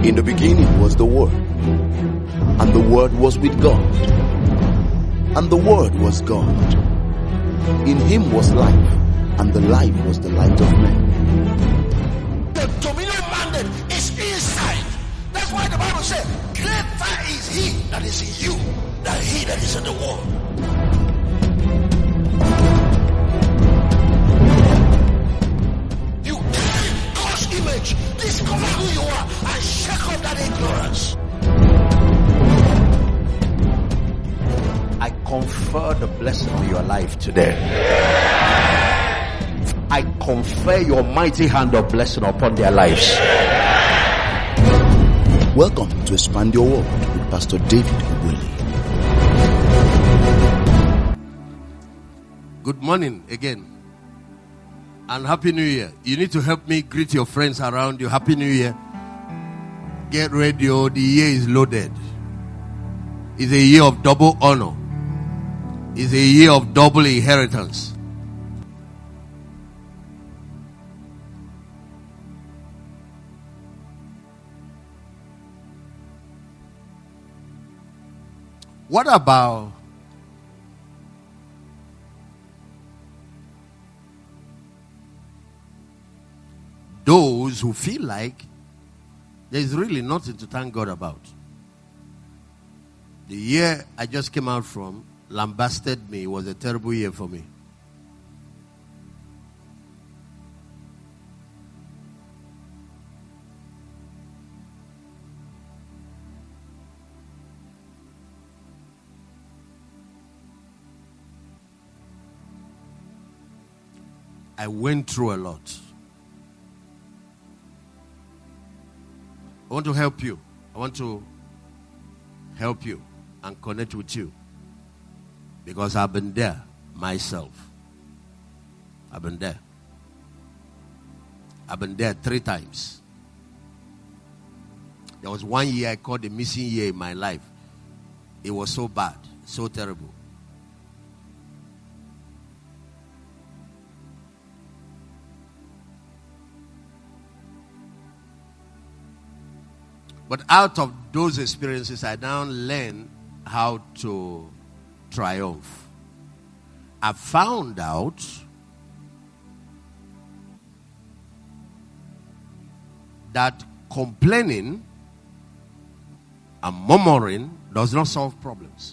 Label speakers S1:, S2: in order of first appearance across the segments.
S1: In the beginning was the Word, and the Word was with God, and the Word was God. In him was life, and the life was the light of men.
S2: The dominion mandate is inside. That's why the Bible says, greater is he that is in you than he that is in the world. You carry God's image, discover who you are, and shake off that ignorance.
S3: I confer the blessing on your life today. I confer your mighty hand of blessing upon their lives.
S1: Welcome to Expand Your World with Pastor David Willie.
S4: Good morning again. And Happy New Year. You need to help me greet your friends around you. Happy New Year. Get ready, oh, the year is loaded. It's a year of double honor. It's a year of double inheritance. What about those who feel like there's really nothing to thank God about? The year I just came out from lambasted me. It was a terrible year for me. I went through a lot. I want to help you. I want to help you and connect with you. Because I've been there myself. I've been there. I've been there 3 times. There was 1 year I called the missing year in my life. It was so bad, so terrible. But out of those experiences, I now learned how to triumph. I found out that complaining and murmuring does not solve problems.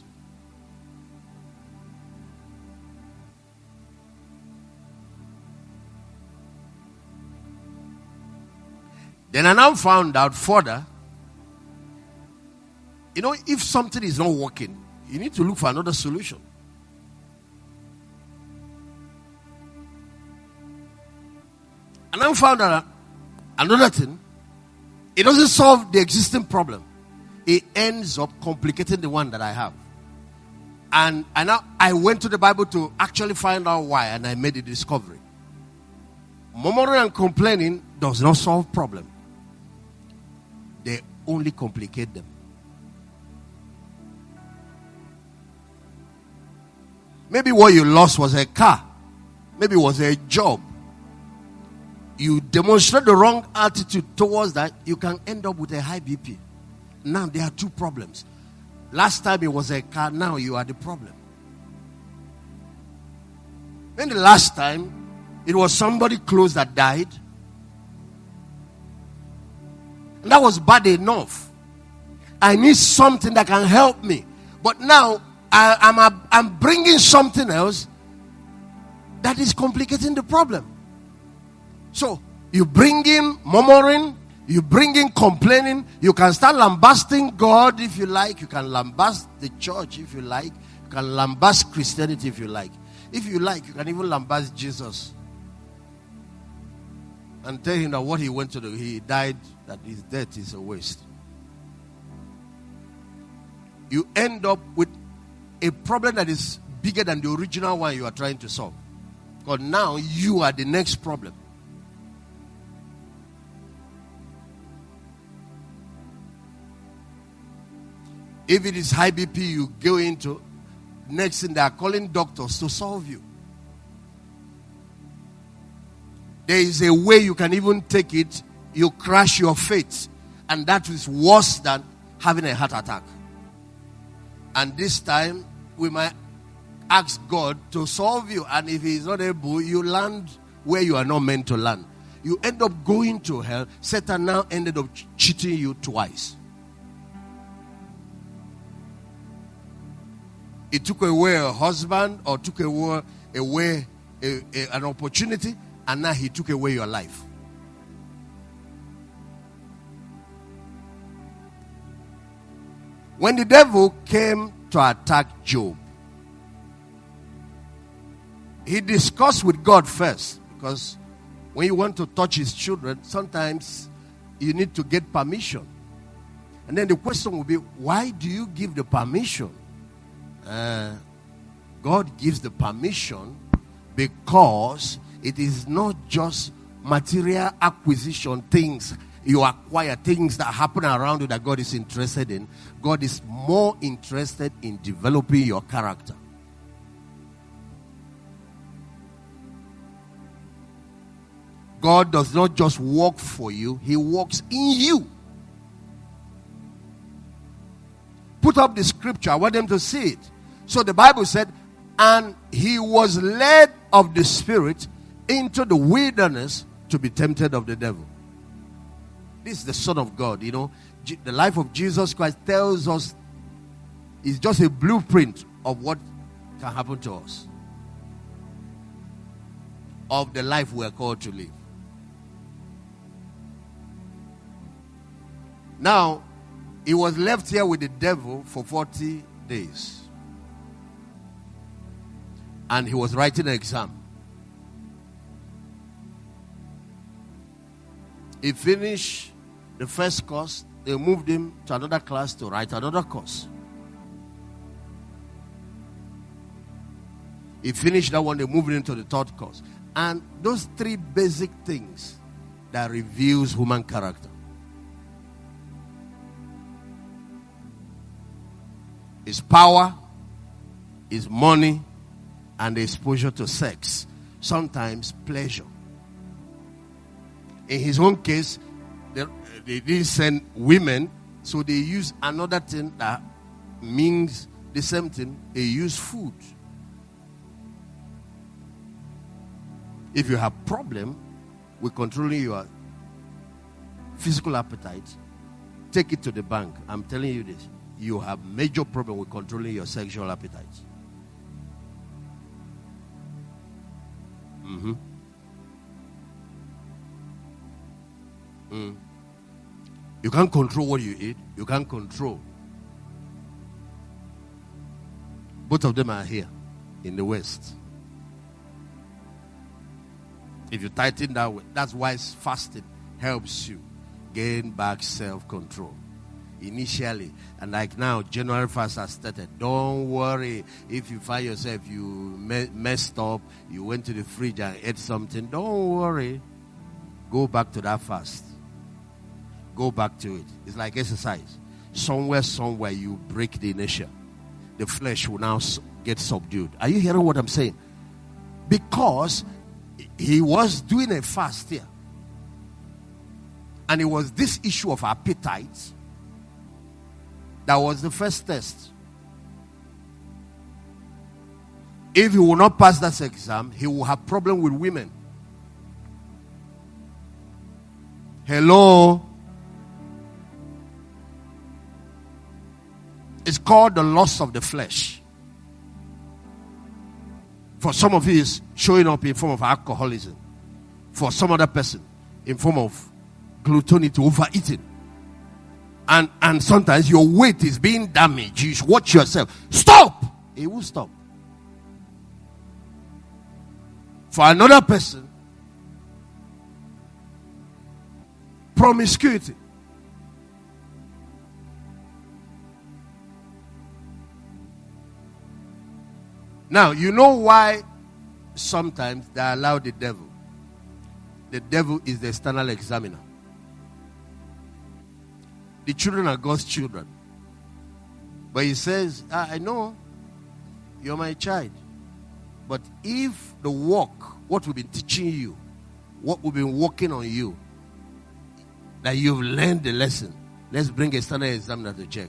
S4: Then I now found out further, if something is not working, you need to look for another solution. And I found out another thing. It doesn't solve the existing problem. It ends up complicating the one that I have. And now I went to the Bible to actually find out why, and I made a discovery. Murmuring and complaining does not solve problem. They only complicate them. Maybe what you lost was a car. Maybe it was a job. You demonstrate the wrong attitude towards that, you can end up with a high BP. Now there are 2 problems. Last time it was a car, now you are the problem. When the last time it was somebody close that died, and that was bad enough. I need something that can help me. But now I'm bringing something else that is complicating the problem. So you bring in murmuring, you bring in complaining. You can start lambasting God if you like. You can lambast the church if you like. You can lambast Christianity if you like. If you like, you can even lambast Jesus and tell him that what he went to do, he died, that his death is a waste. You end up with a problem that is bigger than the original one you are trying to solve. Because now you are the next problem. If it is high BP you go into, next thing they are calling doctors to solve you. There is a way you can even take it. You crash your faith. And that is worse than having a heart attack. And this time, we might ask God to solve you. And if He is not able, you land where you are not meant to land. You end up going to hell. Satan now ended up cheating you twice. He took away a husband or took away an opportunity, and now he took away your life. When the devil came to attack Job, he discussed with God first, because when you want to touch his children, sometimes you need to get permission. And then the question will be, why do you give the permission? God gives the permission because it is not just material acquisition, things you acquire, things that happen around you that God is interested in. God is more interested in developing your character. God does not just work for you, He works in you. Put up the scripture. I want them to see it. So the Bible said, and he was led of the Spirit into the wilderness to be tempted of the devil. This is the Son of God. You know, the life of Jesus Christ tells us, it's just a blueprint of what can happen to us, of the life we are called to live. Now, he was left here with the devil for 40 days. And he was writing an exam. He finished the first course. They moved him to another class to write another course. He finished that one. They moved him to the third course. And those three basic things that reveals human character. His power, his money, and the exposure to sex. Sometimes pleasure. In his own case, they didn't send women, so they used another thing that means the same thing. They use food. If you have problem with controlling your physical appetite, take it to the bank. I'm telling you this. You have major problem with controlling your sexual appetite. You can't control what you eat. You can't control. Both of them are here in the West. If you tighten that way, that's why fasting helps you gain back self-control. Initially, and like now, January fast has started. Don't worry if you find yourself you messed up, you went to the fridge and ate something. Don't worry. Go back to that fast. Go back to it. It's like exercise. Somewhere you break the inertia. The flesh will now get subdued. Are you hearing what I'm saying? Because he was doing a fast here. And it was this issue of appetite that was the first test. If he will not pass that exam, he will have problem with women. Hello? It's called the lust of the flesh. For some of you, it's showing up in form of alcoholism. For some other person, in form of gluttony, overeating. And sometimes your weight is being damaged. You should watch yourself. Stop! It will stop. For another person, promiscuity. Now, you know why sometimes they allow the devil. The devil is the external examiner. The children are God's children. But he says, I know you're my child. But if the work, what we've been teaching you, what we've been working on you, that you've learned the lesson, Let's bring a standard examiner to check.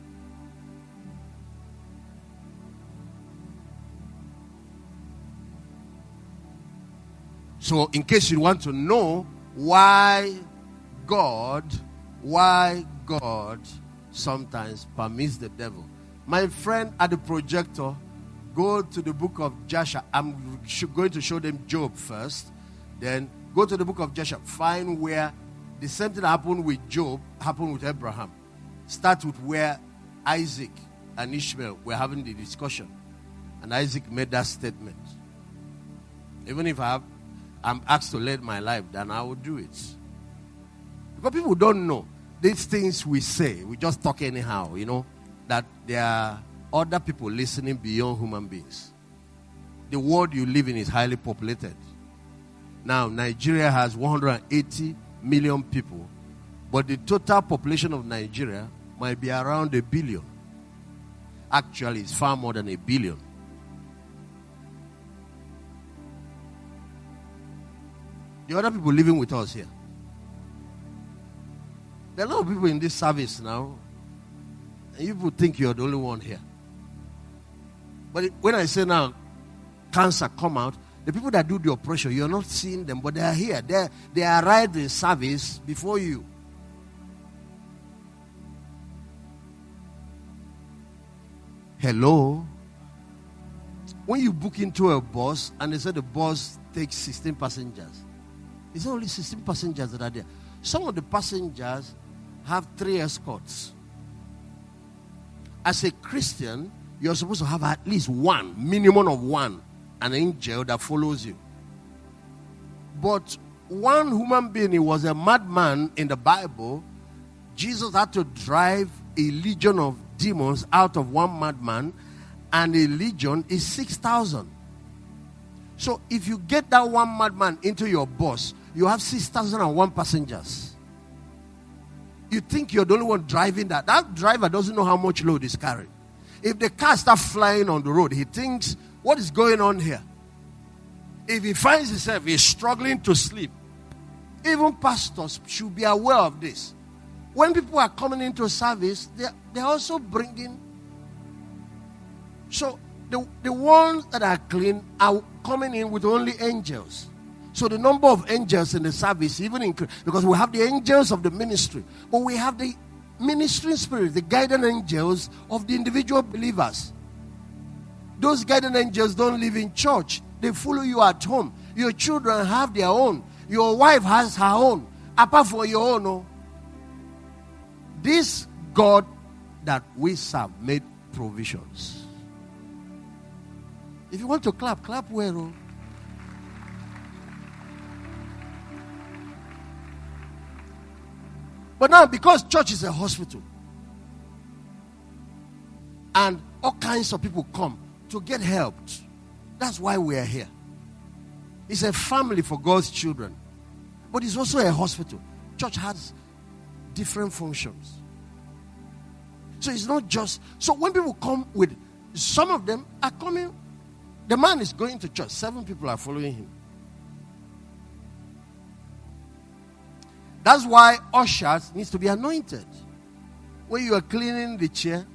S4: So, in case you want to know why God sometimes permits the devil. My friend at the projector, go to the book of Joshua. I'm going to show them Job first. Then go to the book of Joshua. Find where the same thing happened with Job happened with Abraham. Start with where Isaac and Ishmael were having the discussion. And Isaac made that statement. Even if I'm asked to lead my life, then I will do it. Because people don't know. These things we say, we just talk anyhow, that there are other people listening beyond human beings. The world you live in is highly populated. Now, Nigeria has 180 million people, but the total population of Nigeria might be around 1 billion. Actually, it's far more than 1 billion. The other people living with us here. There are a lot of people in this service now, and you people think you're the only one here. But when I say now, cancer come out, the people that do the operation, you're not seeing them, but they are here. They arrived in service before you. Hello? When you book into a bus, and they say the bus takes 16 passengers, it's only 16 passengers that are there. Some of the passengers have 3 escorts. As a Christian, you're supposed to have at least one, minimum of one, an angel that follows you. But one human being, he was a madman in the Bible. Jesus had to drive a legion of demons out of one madman, and a legion is 6,000. So if you get that one madman into your bus, you have 6,001 passengers. You think you're the only one driving that. That driver doesn't know how much load is carrying. If the car starts flying on the road, he thinks, what is going on here? If he finds himself, he's struggling to sleep. Even pastors should be aware of this. When people are coming into service, they're also bringing. So the ones that are clean are coming in with only angels. So the number of angels in the service even increase, because we have the angels of the ministry, but we have the ministering spirit, the guiding angels of the individual believers. Those guiding angels don't live in church. They follow you at home. Your children have their own. Your wife has her own. Apart from your own. No. This God that we serve made provisions. If you want to clap well. But now, because church is a hospital, and all kinds of people come to get helped, that's why we are here. It's a family for God's children, but it's also a hospital. Church has different functions. So it's not just. So when people come with, some of them are coming, the man is going to church, 7 people are following him. That's why ushers needs to be anointed. When you are cleaning the chair,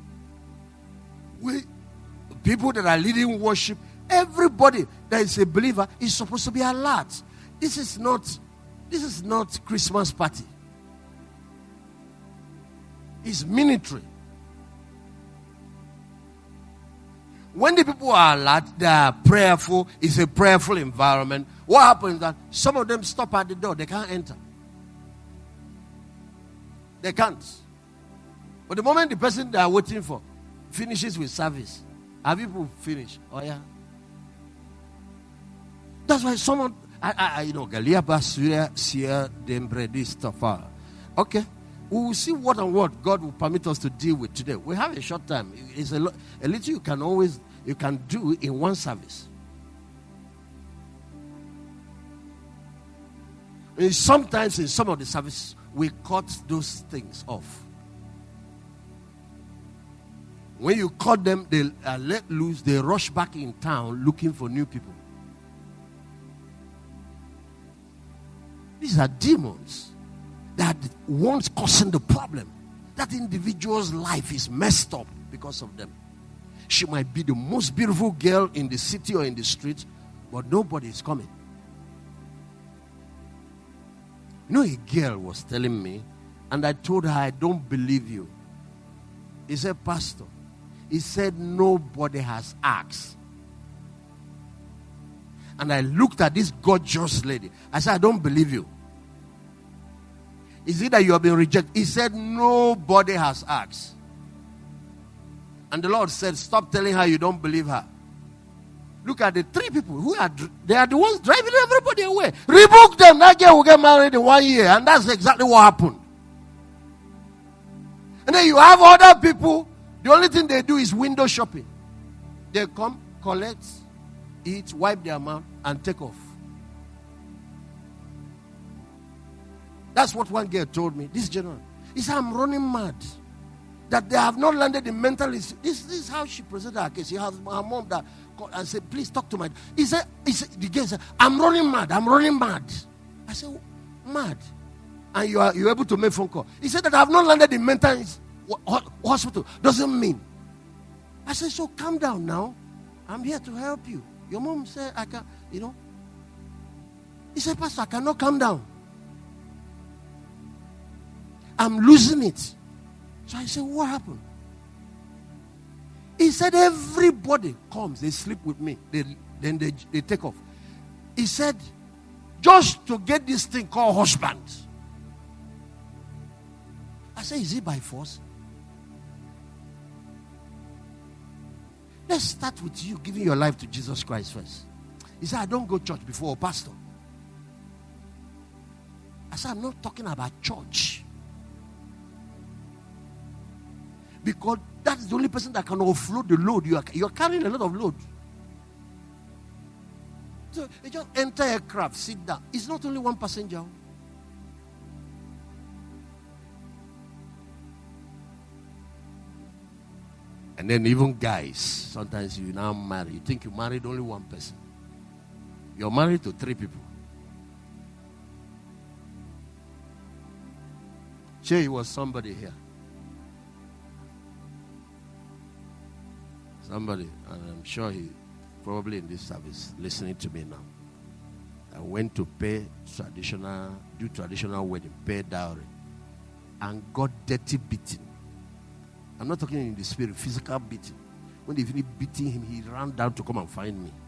S4: people that are leading worship, everybody that is a believer is supposed to be alert. This is not Christmas party. It's ministry. When the people are alert, they are prayerful. It's a prayerful environment. What happens is that some of them stop at the door. They can't enter. They can't. But the moment the person they are waiting for finishes with service, have people finished? Oh yeah. That's why someone, Galia Basuria Sia Dembredi Stafa. Okay. We will see what God will permit us to deal with today. We have a short time. It's a little you can do in one service. And sometimes in some of the services, we cut those things off. When you cut them, they are let loose. They rush back in town looking for new people. These are demons. that one's causing the problem. That individual's life is messed up because of them. She might be the most beautiful girl in the city or in the street, but nobody is coming. You know, a girl was telling me, and I told her, I don't believe you. He said, Pastor, he said, nobody has asked. And I looked at this gorgeous lady. I said, I don't believe you. Is it that you have been rejected? He said, nobody has asked. And the Lord said, stop telling her you don't believe her. Look at the three people they are the ones driving everybody away. Rebuke them. That girl will get married in 1 year. And that's exactly what happened. And then you have other people, the only thing they do is window shopping. They come, collect, eat, wipe their mouth, and take off. That's what one girl told me, this general. He said, I'm running mad. That they have not landed in mental. This is how she presented her case. She has her mom that called and said, please talk to my. He said, the girl said, I'm running mad. I said, mad? And you're able to make phone call. He said that I have not landed in mental hospital. Doesn't mean. I said, so calm down now. I'm here to help you. Your mom said, I can't, He said, Pastor, I cannot calm down. I'm losing it. So I said, what happened? He said, everybody comes, they sleep with me. Then they take off. He said, just to get this thing called husband. I said, is it by force? Let's start with you giving your life to Jesus Christ first. He said, I don't go to church before a pastor. I said, I'm not talking about church. Because that's the only person that can offload the load. You're carrying a lot of load. So you just enter a craft, sit down. It's not only one passenger. And then even guys, sometimes you now marry. You think you married only one person. You're married to 3 people. Sure, he was somebody here. Somebody, and I'm sure he probably in this service listening to me now. I went to do traditional wedding, pay dowry, and got dirty beating. I'm not talking in the spirit, physical beating. When they finished beating him, he ran down to come and find me.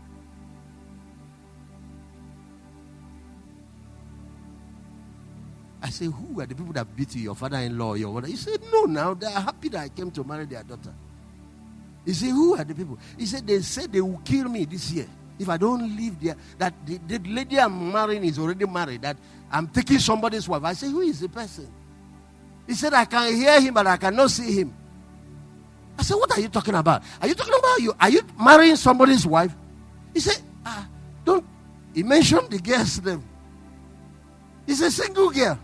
S4: I said, who are the people that beat you? Your father-in-law, your mother? He said, no, now they are happy that I came to marry their daughter. He said, who are the people? He said they will kill me this year if I don't live there. That the lady I'm marrying is already married. That I'm taking somebody's wife. I said, who is the person? He said, I can hear him, but I cannot see him. I said, what are you talking about? Are you talking about you? Are you marrying somebody's wife? He said, don't. He mentioned the girl's name. He's a single girl.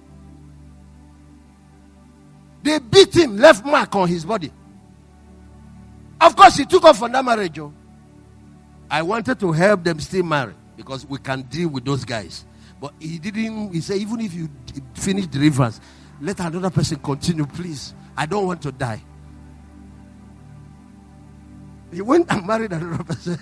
S4: They beat him, left mark on his body. Of course, he took off from that marriage. I wanted to help them still marry because we can deal with those guys. But he didn't. He said, even if you finish deliverance, let another person continue, please. I don't want to die. He went and married another person.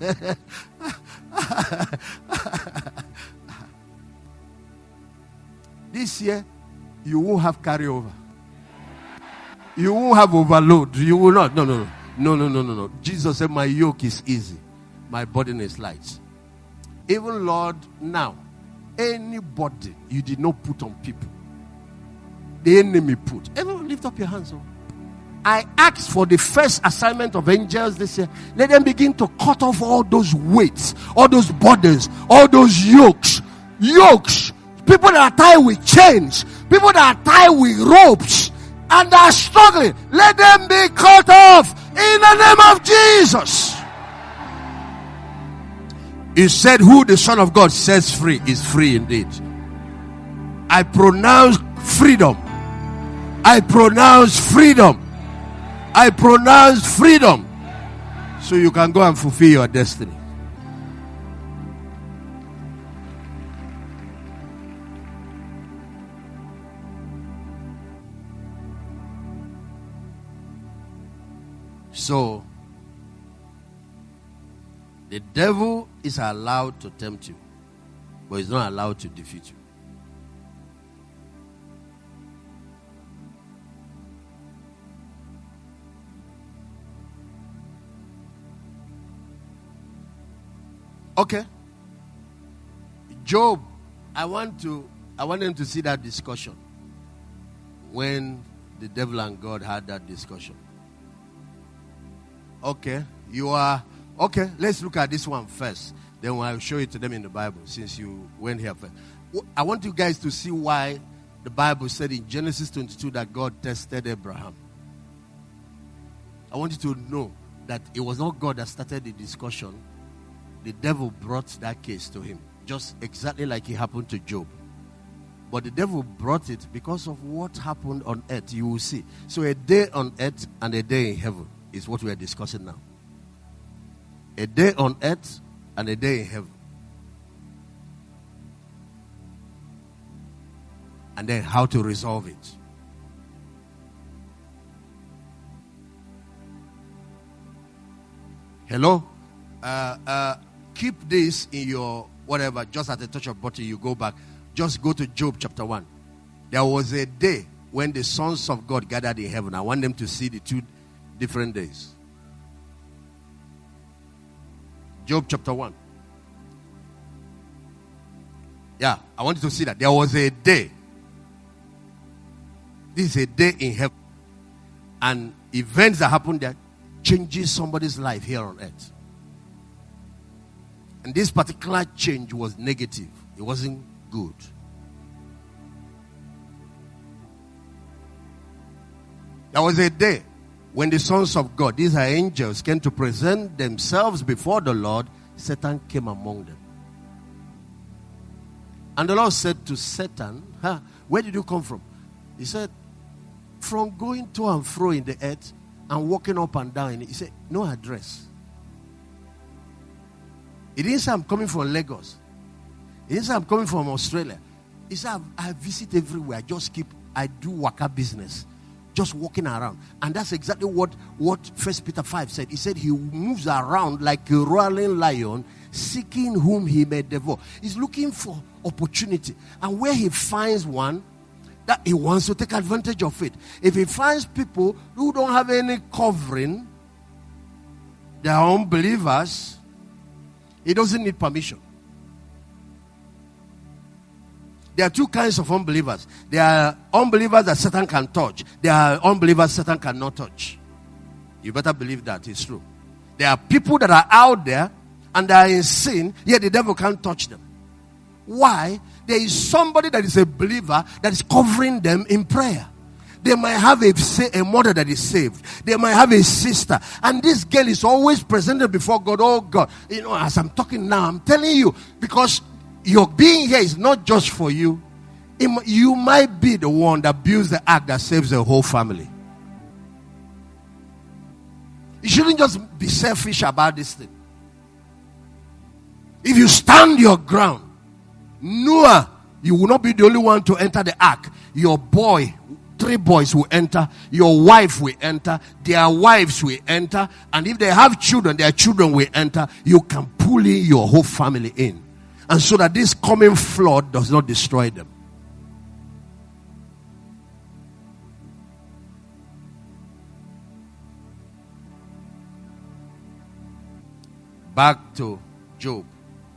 S4: This year, you won't have carryover. You won't have overload. You will not. No. Jesus said, my yoke is easy. My burden is light. Even Lord, now, anybody you did not put on people, the enemy put. Everyone lift up your hands. I asked for the first assignment of angels this year. Let them begin to cut off all those weights, all those burdens, all those yokes. People that are tied with chains, people that are tied with ropes, and are struggling. Let them be cut off in the name of Jesus. He said, who the Son of God sets free is free indeed. I pronounce freedom. I pronounce freedom. I pronounce freedom. So you can go and fulfill your destiny. So, the devil is allowed to tempt you, but he's not allowed to defeat you. Okay. Job, I want them to see that discussion when the devil and God had that discussion. Okay, let's look at this one first. Then I'll show it to them in the Bible since you went here first. I want you guys to see why the Bible said in Genesis 22 that God tested Abraham. I want you to know that it was not God that started the discussion. The devil brought that case to him, just exactly like it happened to Job. But the devil brought it because of what happened on earth. You will see. So a day on earth and a day in heaven is what we are discussing now. A day on earth and a day in heaven. And then how to resolve it. Hello? Keep this in your whatever, just at the touch of button, you go back. Just go to Job chapter 1. There was a day when the sons of God gathered in heaven. I want them to see the two different days. Job chapter 1. Yeah, I want you to see that. There was a day. This is a day in heaven. And events that happened there changes somebody's life here on earth. And this particular change was negative. It wasn't good. There was a day when the sons of God, these are angels, came to present themselves before the Lord. Satan came among them. And the Lord said to Satan, where did you come from? He said, from going to and fro in the earth and walking up and down. He said, no address. He didn't say I'm coming from Lagos. He didn't say I'm coming from Australia. He said I visit everywhere. I do waka business. Just walking around. And that's exactly what 1 Peter 5 said. He said he moves around like a roaring lion, seeking whom he may devour. He's looking for opportunity. And where he finds one, that he wants to take advantage of it. If he finds people who don't have any covering, they are unbelievers, he doesn't need permission. There are two kinds of unbelievers. There are unbelievers that Satan can touch. There are unbelievers Satan cannot touch. You better believe that it's true. There are people that are out there and they are in sin, yet the devil can't touch them. Why? There is somebody that is a believer that is covering them in prayer. They might have a mother that is saved. They might have a sister. And this girl is always presented before God. Oh God, as I'm talking now, I'm telling you, because your being here is not just for you. You might be the one that builds the ark that saves the whole family. You shouldn't just be selfish about this thing. If you stand your ground, Noah, you will not be the only one to enter the ark. Your boy, 3 boys will enter. Your wife will enter. Their wives will enter. And if they have children, their children will enter. You can pull in your whole family in. And so that this coming flood does not destroy them. Back to Job.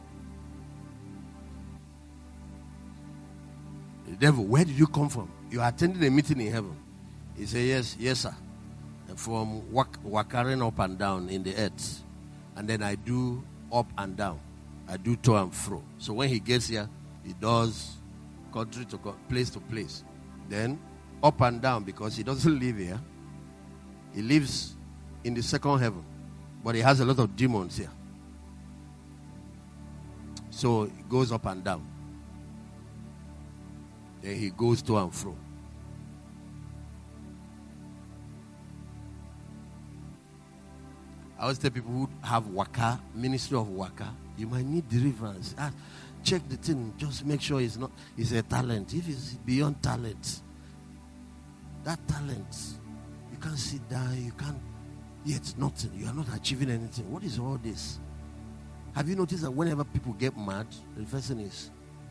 S4: The devil, where did you come from? You are attending a meeting in heaven. He said, yes, sir. And from walking up and down in the earth. And then I do up and down. I do to and fro. So when he gets here, he does country to place to place. Then up and down, because he doesn't live here. He lives in the second heaven. But he has a lot of demons here. So he goes up and down. Then he goes to and fro. I always tell people who have waka, ministry of waka, you might need deliverance. Check the thing. Just make sure it's a talent. If it's beyond talent, that talent, you can't sit down. yet nothing. You are not achieving anything. What is all this? Have you noticed that whenever people get mad, the first thing is,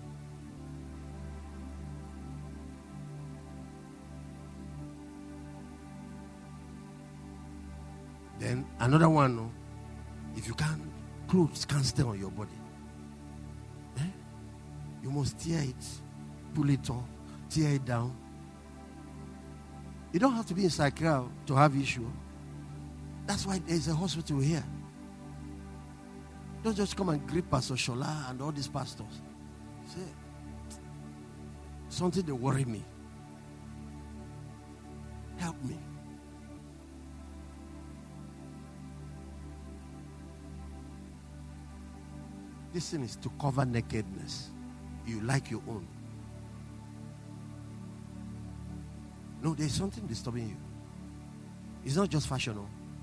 S4: then another one, if you can't, clothes can't stay on your body. You must tear it, pull it off, tear it down. You don't have to be in Sakra to have issue. That's why there's a hospital here. Don't just come and greet Pastor Shola and all these pastors. Say, something that worry me. Help me. This thing is to cover nakedness. You like your own. No, there's something disturbing you. It's not just fashion.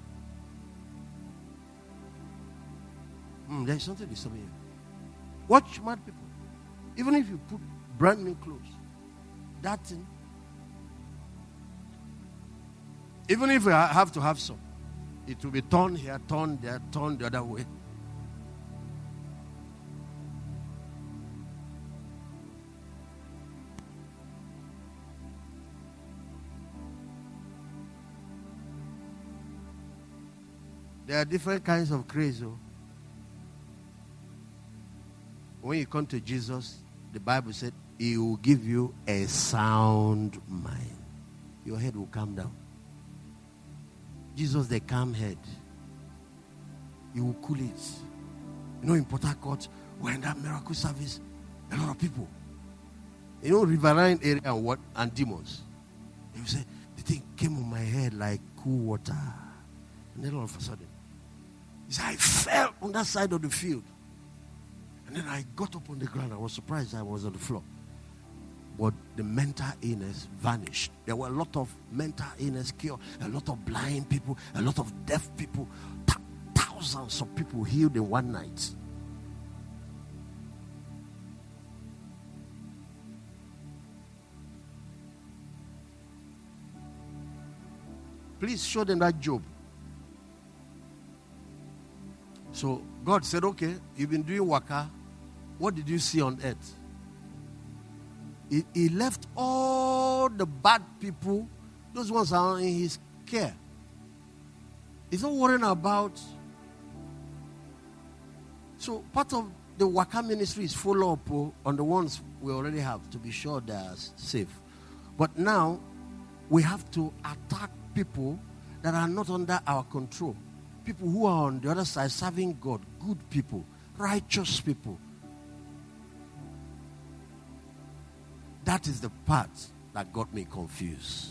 S4: There's something disturbing you. Watch mad people. Even if you put brand new clothes, that thing, even if you have to have some, it will be torn here, torn there, torn the other way. There are different kinds of craze. When you come to Jesus, the Bible said, He will give you a sound mind. Your head will calm down. Jesus, the calm head. He will cool it. You know, in Port Harcourt, we're in that miracle service. A lot of people. You know, Riverine area and demons. You say, the thing came on my head like cool water. And then all of a sudden, he said, I fell on that side of the field. And then I got up on the ground. I was surprised I was on the floor. But the mental illness vanished. There were a lot of mental illness cured, a lot of blind people, a lot of deaf people, thousands of people healed in one night. Please show them that Job. So God said, okay, you've been doing waka. What did you see on earth? He left all the bad people, those ones are in his care. He's not worrying about. So part of the waka ministry is follow up on the ones we already have to be sure they are safe. But now we have to attack people that are not under our control. People who are on the other side serving God, good people, righteous people. That is the part that got me confused.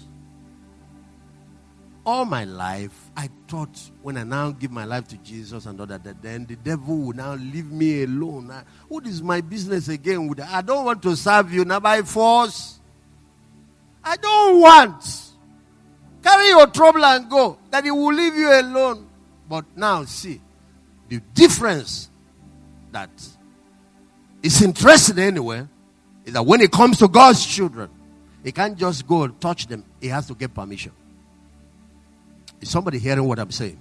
S4: All my life, I thought when I now give my life to Jesus and all that, then the devil will now leave me alone. What is my business again with that? I don't want to serve you now by force. I don't want. Carry your trouble and go. That he will leave you alone. But now see, the difference that is interested anywhere is that when it comes to God's children, he can't just go and touch them. He has to get permission. Is somebody hearing what I'm saying?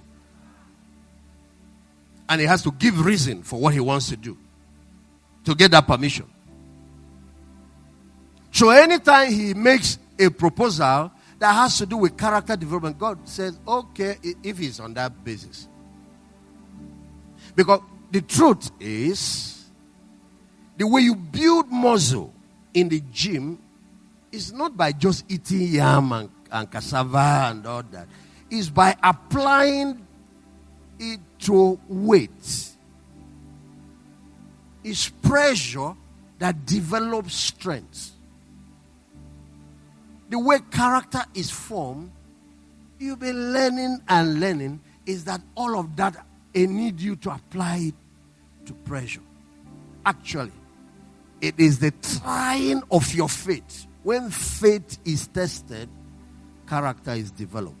S4: And he has to give reason for what he wants to do to get that permission. So anytime he makes a proposal that has to do with character development, God says, okay, if it's on that basis. Because the truth is, the way you build muscle in the gym is not by just eating yam and cassava and all that. It's by applying it to weight. It's pressure that develops strength. The way character is formed, you've been learning and learning, is that all of that, I need you to apply it to pressure. Actually, it is the trying of your faith. When faith is tested, character is developed.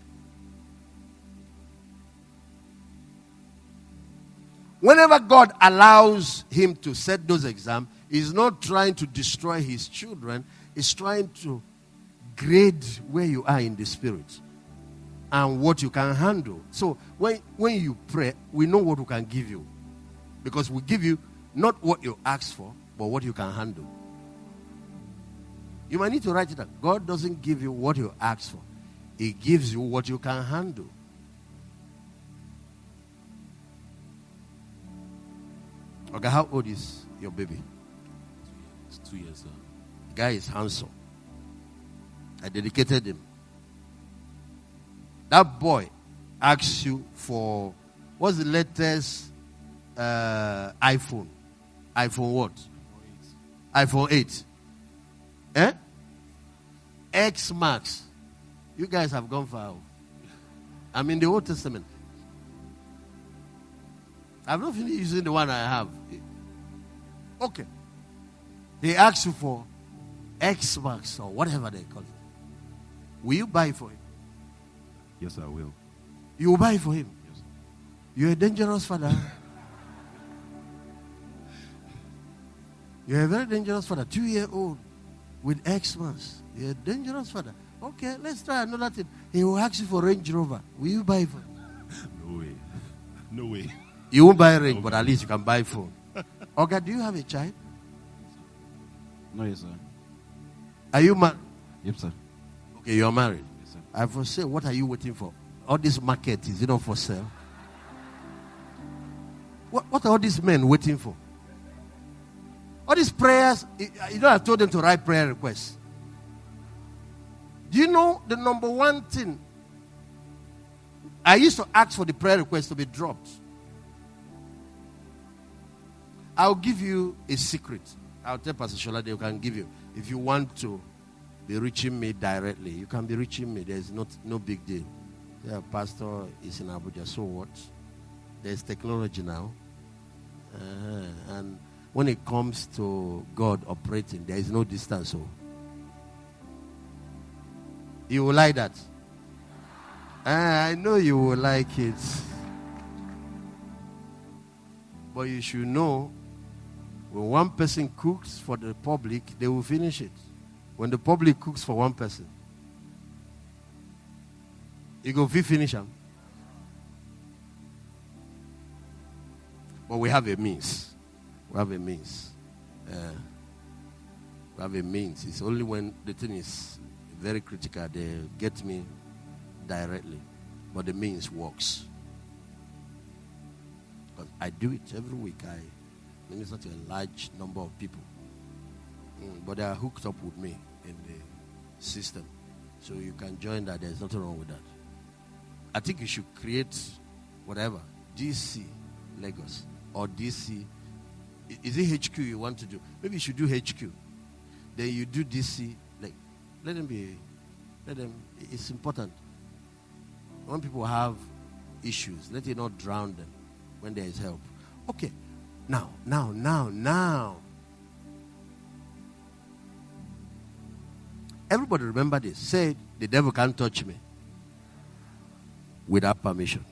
S4: Whenever God allows him to set those exams, he's not trying to destroy his children. He's trying to grade where you are in the spirit. and what you can handle. So when you pray, we know what we can give you. Because we give you not what you ask for, but what you can handle. You might need to write it down. God doesn't give you what you ask for. He gives you what you can handle. Okay, how old is your baby?
S5: It's 2 years, sir.
S4: The guy is handsome. I dedicated him. That boy asks you for, what's the latest iPhone? iPhone what? iPhone 8. Eh? X Max. You guys have gone far. I'm in the Old Testament. I've not finished using the one I have. Okay. They ask you for X Max or whatever they call it. Will you buy for him?
S5: Yes, I will.
S4: You will buy for him?
S5: Yes.
S4: You're a dangerous father. You're a very dangerous father. 2-year-old with X Max. You're a dangerous father. Okay, let's try another thing. He will ask you for Range Rover. Will you buy for him?
S5: No way. No way.
S4: You won't buy Range, but at least you can buy phone. Okay, do you have a child?
S5: No, yes, sir.
S4: Are you married?
S5: Yep, sir.
S4: Okay, you are married.
S5: Yes, sir.
S4: I for sale. What are you waiting for? All this market, is it not for sale? What are all these men waiting for? All these prayers, you know, I told them to write prayer requests. Do you know the number one thing? I used to ask for the prayer request to be dropped. I'll give you a secret. I'll tell Pastor Shola they can give you. If you want to be reaching me directly, you can be reaching me. There's no big deal. Yeah, Pastor is in Abuja. So what? There's technology now. And when it comes to God operating, there is no distance. So you will like that. I know you will like it. But you should know, when one person cooks for the public, they will finish it. When the public cooks for one person, you go finish them. But we have a means. We have a means. We have a means. It's only when the thing is very critical they get me directly. But the means works. Because I do it every week. I minister to a large number of people. But they are hooked up with me in the system. So you can join that. There's nothing wrong with that. I think you should create whatever. DC Lagos or DC. Is it HQ you want to do? Maybe you should do HQ. Then you do DC. Like, let them. It's important. When people have issues, let it not drown them when there is help. Okay. Now. Everybody remember this. Say, the devil can't touch me without permission.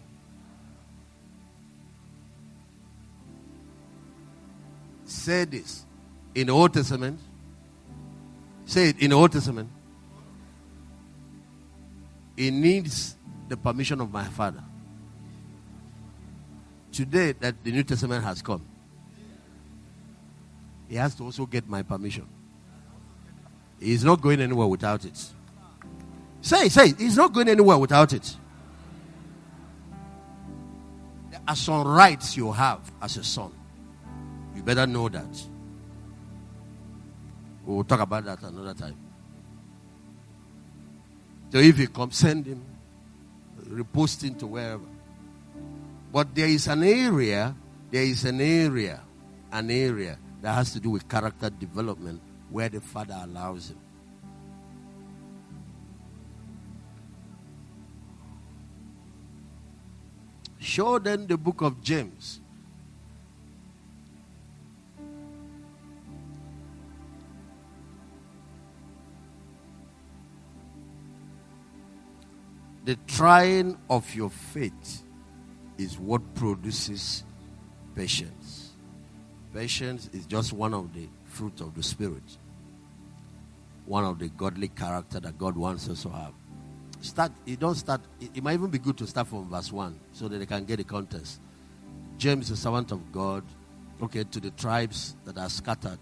S4: Say this. In the Old Testament. Say it in the Old Testament. It needs the permission of my Father. Today that the New Testament has come, he has to also get my permission. He's not going anywhere without it. Say, he's not going anywhere without it. There are some rights you have as a son. You better know that. We'll talk about that another time. So if he comes, send him, repost him to wherever. But there is an area that has to do with character development where the Father allows him. Show them the book of James. The trying of your faith is what produces patience. Patience is just one of the fruit of the Spirit. One of the godly character that God wants us to have. start. You don't start. It might even be good to start from verse 1 so that they can get the context. James, the servant of God, okay, to the tribes that are scattered.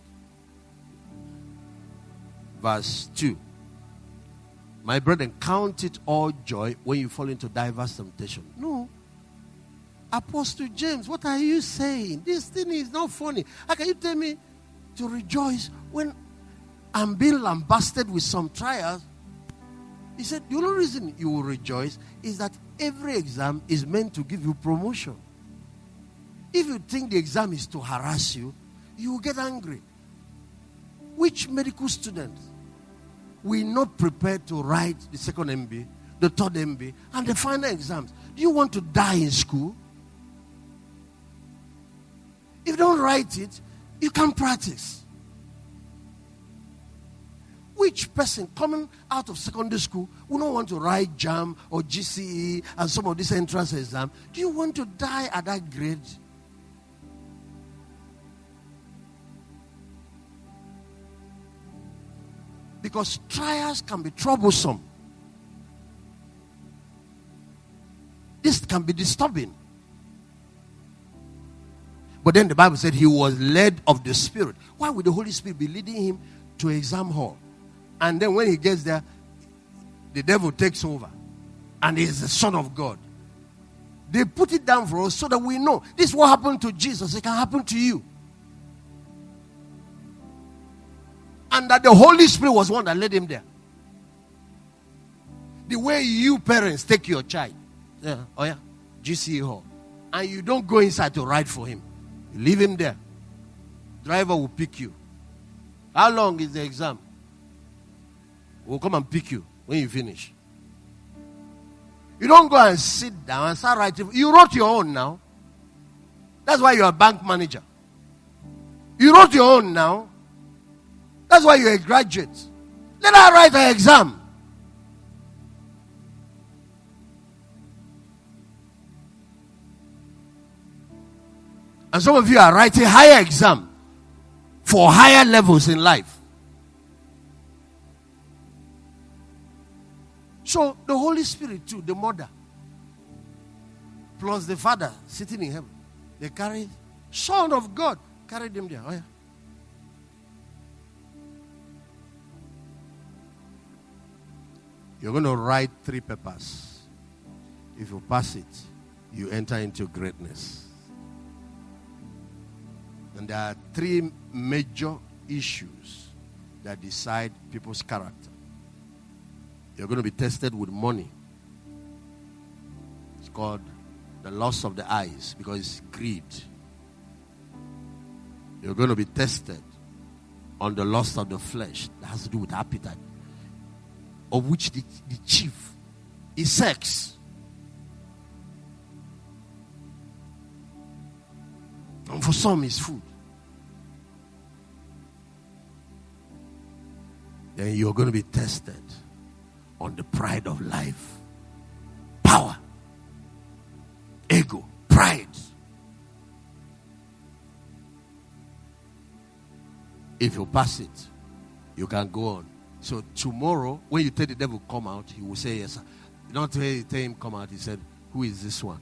S4: Verse 2. My brethren, count it all joy when you fall into diverse temptation. No. Apostle James, what are you saying? This thing is not funny. How can you tell me to rejoice when I'm being lambasted with some trials? He said, the only reason you will rejoice is that every exam is meant to give you promotion. If you think the exam is to harass you, you will get angry. Which medical student will not prepare to write the second MB, the third MB, and the final exams? Do you want to die in school? If you don't write it, you can't practice. Which person coming out of secondary school will not want to write JAM or GCE and some of these entrance exams? Do you want to die at that grade? Because trials can be troublesome. This can be disturbing. But then the Bible said he was led of the Spirit. Why would the Holy Spirit be leading him to exam hall? And then when he gets there, the devil takes over. And he is the Son of God. They put it down for us so that we know this is what happened to Jesus. It can happen to you. And that the Holy Spirit was one that led him there. The way you parents take your child. Yeah, oh yeah, GCE hall. And you don't go inside to write for him. You leave him there. Driver will pick you. How long is the exam? We'll come and pick you when you finish. You don't go and sit down and start writing. You wrote your own now. That's why you're a bank manager. You wrote your own now. That's why you're a graduate. Let her write her exam. And some of you are writing higher exam for higher levels in life. So the Holy Spirit too, the mother, plus the Father sitting in heaven, they carried Son of God, carried him there. Oh yeah. You're going to write 3 papers. If you pass it, you enter into greatness. And there are 3 major issues that decide people's character. You're going to be tested with money. It's called the lust of the eyes because it's greed. You're going to be tested on the lust of the flesh that has to do with appetite, of which the chief is sex. And for some, it's food. Then you're going to be tested on the pride of life. Power. Ego. Pride. If you pass it, you can go on. So tomorrow, when you tell the devil come out, he will say yes, sir. You don't tell him come out. He said, who is this one?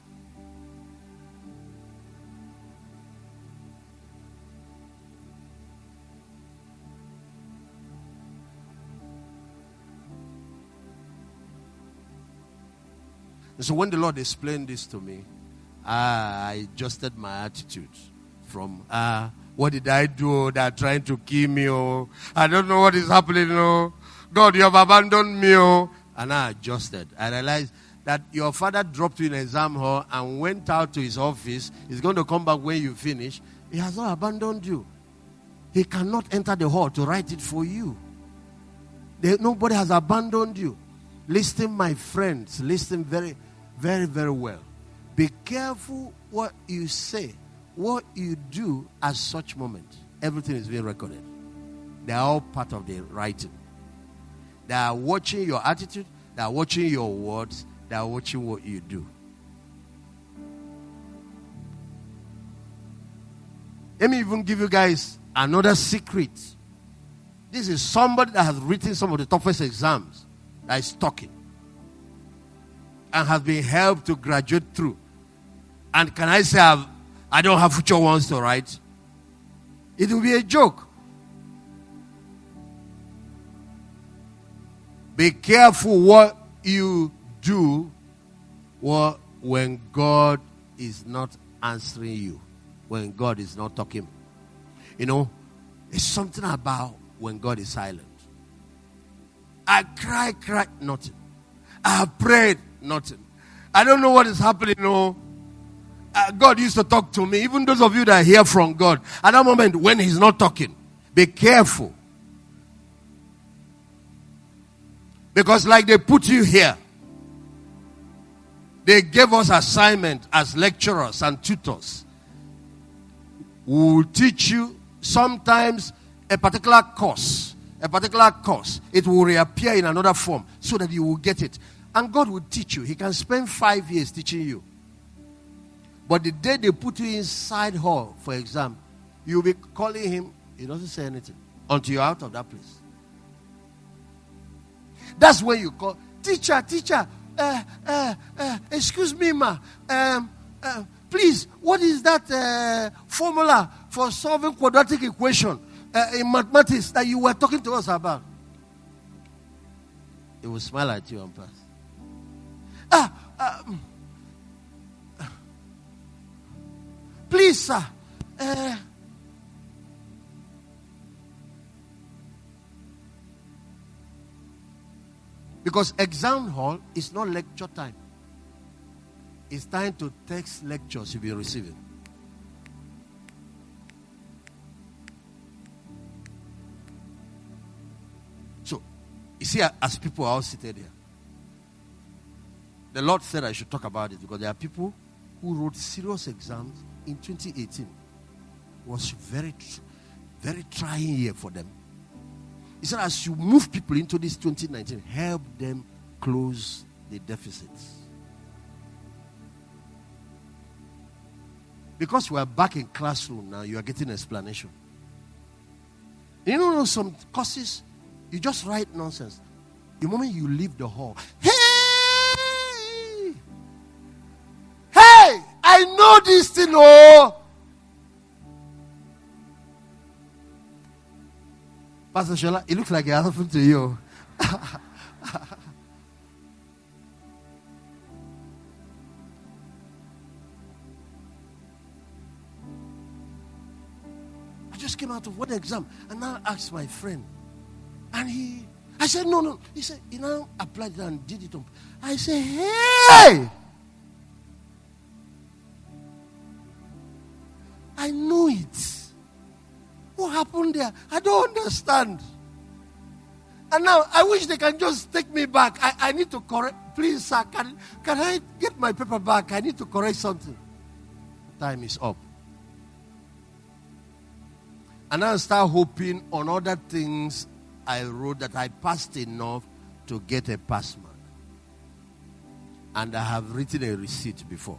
S4: And so when the Lord explained this to me, I adjusted my attitude from, what did I do? They're trying to kill me. Oh, I don't know what is happening. Oh, God, you have abandoned me. Oh, and I adjusted. I realized that your father dropped you in exam hall and went out to his office. He's going to come back when you finish. He has not abandoned you. He cannot enter the hall to write it for you. Nobody has abandoned you. Listen, my friends. Listen very, very, very well. Be careful what you say, what you do at such moments. Everything is being recorded. They are all part of the writing. They are watching your attitude. They are watching your words. They are watching what you do. Let me even give you guys another secret. This is somebody that has written some of the toughest exams that is talking. and has been helped to graduate through. And can I say I don't have future ones to write? It will be a joke. Be careful what you do when God is not answering you, when God is not talking. You know, it's something about when God is silent. I cried, nothing. I have prayed, nothing. I don't know what is happening. No. God used to talk to me. Even those of you that hear from God, at that moment when He's not talking, be careful. Because like they put you here, they gave us assignment as lecturers and tutors. We will teach you sometimes a particular course. It will reappear in another form so that you will get it. And God will teach you. He can spend 5 years teaching you. But the day they put you inside hall for exam, you'll be calling him. He doesn't say anything until you're out of that place. That's when you call, teacher, excuse me, ma. Please, what is that formula for solving quadratic equation in mathematics that you were talking to us about? He will smile at you and pass. Please, sir. Because exam hall is not lecture time. It's time to text lectures you've been receiving. So, you see, as people are all seated here, the Lord said I should talk about it because there are people who wrote serious exams in 2018. It was very trying year for them. He said, as you move people into this 2019, help them close the deficits. Because we are back in classroom now, you are getting explanation. You know, some courses, you just write nonsense. The moment you leave the hall, hey, I know this thing, oh. Pastor Shola, it looks like it happened to you. I just came out of one exam and now asked my friend. And I said, no. He said, he now applied it and did it. I said, hey! I know it. What happened there? I don't understand. And now I wish they can just take me back. I need to correct. Please, sir, can I get my paper back? I need to correct something. Time is up. And now I start hoping on other things I wrote that I passed enough to get a pass mark. And I have written a receipt before.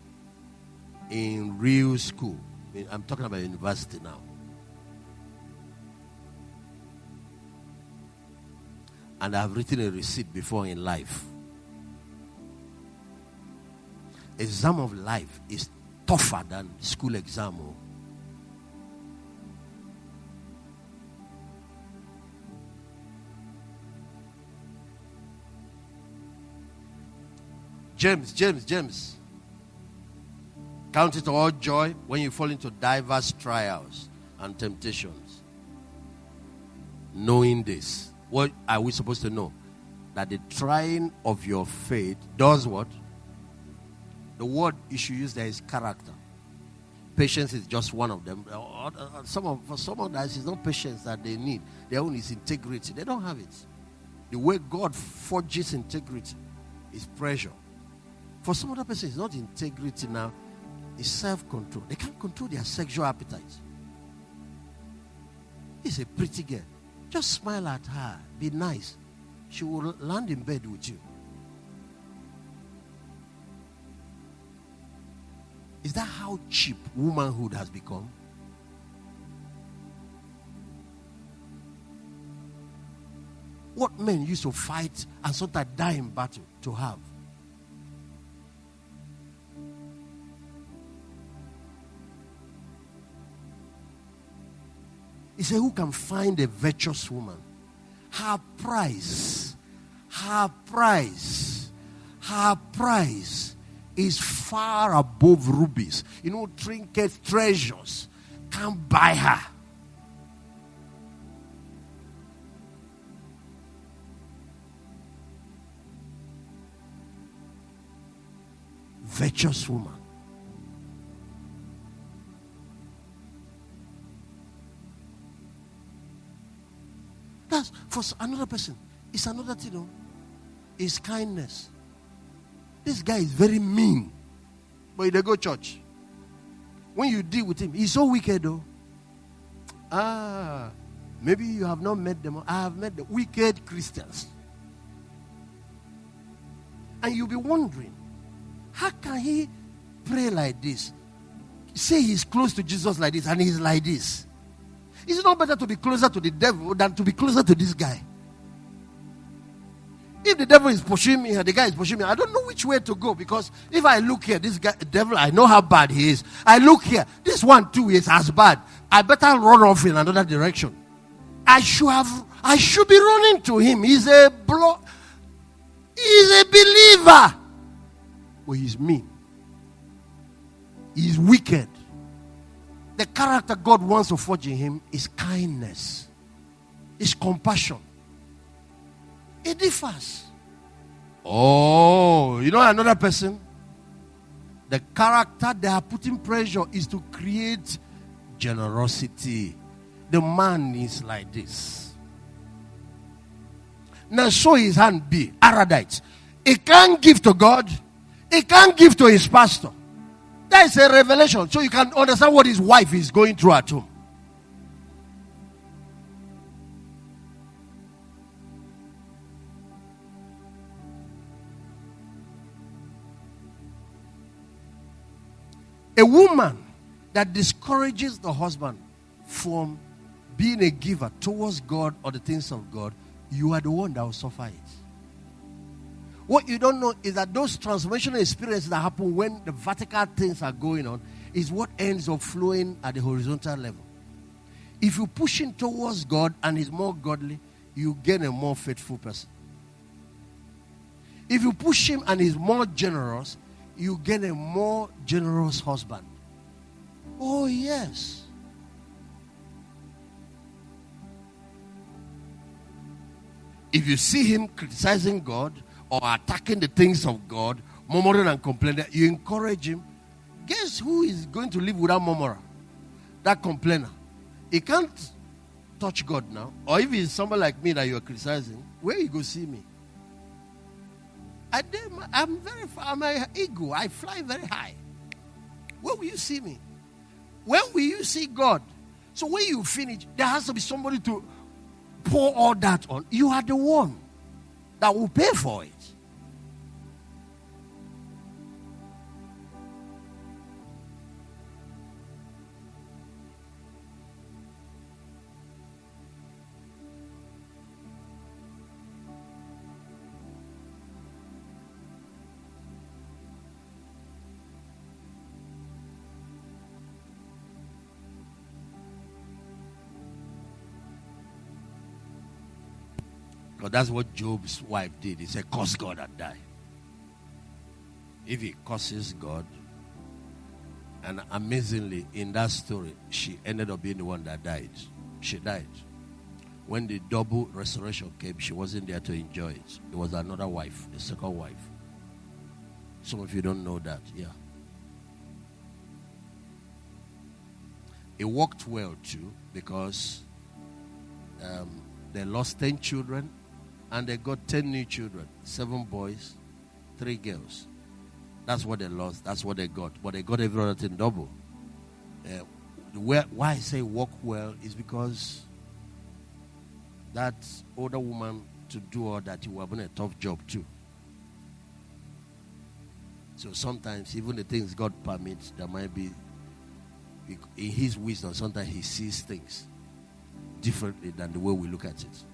S4: In real school. I'm talking about university now. And I have written a receipt before in life. Exam of life is tougher than school exam. James. Count it all joy when you fall into diverse trials and temptations. Knowing this. What are we supposed to know? That the trying of your faith does what? The word you should use there is character. Patience is just one of them. For some of us, it's not patience that they need. Their own is integrity. They don't have it. The way God forges integrity is pressure. For some other person, it's not integrity now. It's self-control. They can't control their sexual appetite. It's a pretty girl. Just smile at her. Be nice. She will land in bed with you. Is that how cheap womanhood has become? What men used to fight and sometimes die in battle to have. He said, who can find a virtuous woman? Her price is far above rubies. Trinkets, treasures can't buy her. Virtuous woman. That's for another person. It's another thing. It's kindness. This guy is very mean, but they go church. When you deal with him, he's so wicked though. Maybe you have not met them. I have met the wicked Christians. And you'll be wondering, how can he pray like this? Say he's close to Jesus like this and he's like this. Is it not better to be closer to the devil than to be closer to this guy? If the devil is pursuing me, the guy is pursuing me, I don't know which way to go, because if I look here, this guy, the devil, I know how bad he is. I look here, this one too is as bad. I better run off in another direction. I should be running to him. He's a believer. But he's mean. He's wicked. The character God wants to forge in him is kindness. It's compassion. It differs. Oh, you know another person? The character they are putting pressure is to create generosity. The man is like this. Now show his hand be Aradite. He can't give to God. He can't give to his pastor. That is a revelation. So you can understand what his wife is going through at home. A woman that discourages the husband from being a giver towards God or the things of God, you are the one that will suffer it. What you don't know is that those transformational experiences that happen when the vertical things are going on is what ends up flowing at the horizontal level. If you push him towards God and he's more godly, you get a more faithful person. If you push him and he's more generous, you get a more generous husband. Oh, yes. If you see him criticizing God or attacking the things of God, murmuring and complaining, you encourage him. Guess who is going to live without murmurer? That complainer. He can't touch God now. Or if it's someone like me that you are criticizing, where you go see me? I'm very far. I'm an eagle. I fly very high. Where will you see me? When will you see God? So when you finish, there has to be somebody to pour all that on. You are the one that will pay for it. Because that's what Job's wife did. He said, curse God and die. If he curses God, and amazingly, in that story, she ended up being the one that died. She died. When the double resurrection came, she wasn't there to enjoy it. It was another wife, the second wife. Some of you don't know that, yeah. It worked well too, because they lost 10 children and they got 10 new children. 7 boys, 3 girls. That's what they lost. That's what they got. But they got every other thing double. Why I say work well is because that older woman, to do all that, you were having a tough job too. So sometimes even the things God permits, there might be, in his wisdom, sometimes he sees things differently than the way we look at it.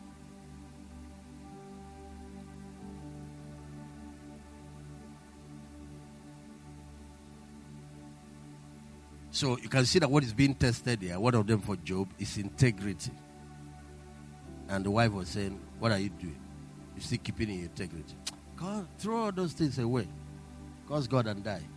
S4: So you can see that what is being tested here, one of them for Job, is integrity. And the wife was saying, what are you doing? You're still keeping in integrity. God, throw all those things away. Curse God and die.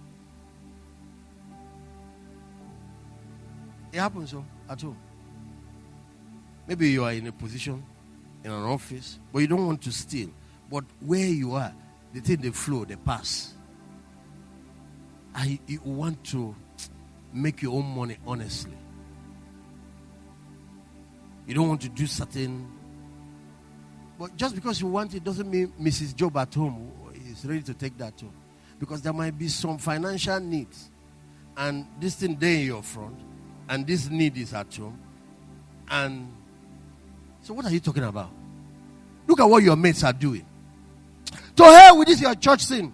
S4: It happens so at home. Maybe you are in a position, in an office, but you don't want to steal. But where you are, the thing, they flow, they pass. And you want to make your own money honestly. You don't want to do certain. But just because you want it doesn't mean Mrs. Job at home is ready to take that home. Because there might be some financial needs. And this thing there in your front. And this need is at home. And so what are you talking about? Look at what your mates are doing. To hell with this your church thing.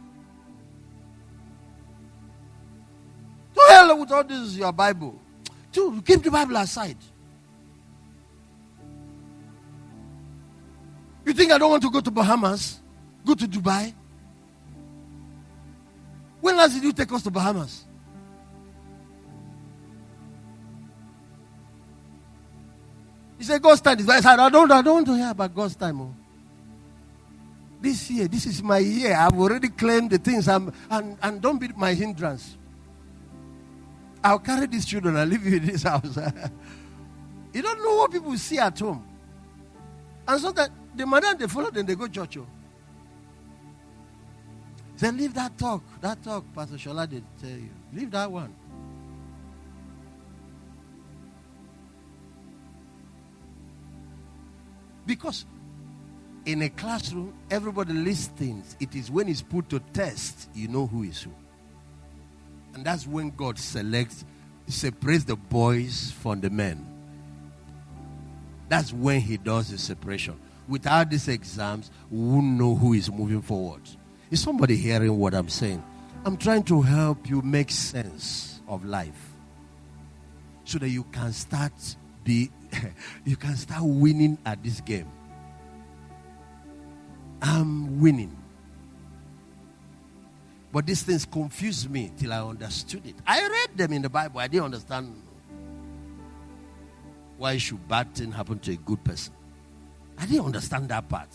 S4: To hell with all this your Bible. To keep the Bible aside. You think I don't want to go to Bahamas? Go to Dubai? When last did you take us to Bahamas? He said, God's time is very hard. I don't want to hear about God's time. Oh. This year, this is my year. I've already claimed the things. And don't be my hindrance. I'll carry these children and leave you in this house. You don't know what people see at home. And so that the madam, they follow them, they go church. Oh. He said, leave that talk. That talk, Pastor Shola did tell you. Leave that one. Because in a classroom, everybody listens. It is when it's put to test, you know who is who. And that's when God separates the boys from the men. That's when he does the separation. Without these exams, we won't know who is moving forward. Is somebody hearing what I'm saying? I'm trying to help you make sense of life. So that you can start winning at this game. I'm winning. But these things confused me till I understood it. I read them in the Bible. I didn't understand why should bad thing happen to a good person. I didn't understand that part.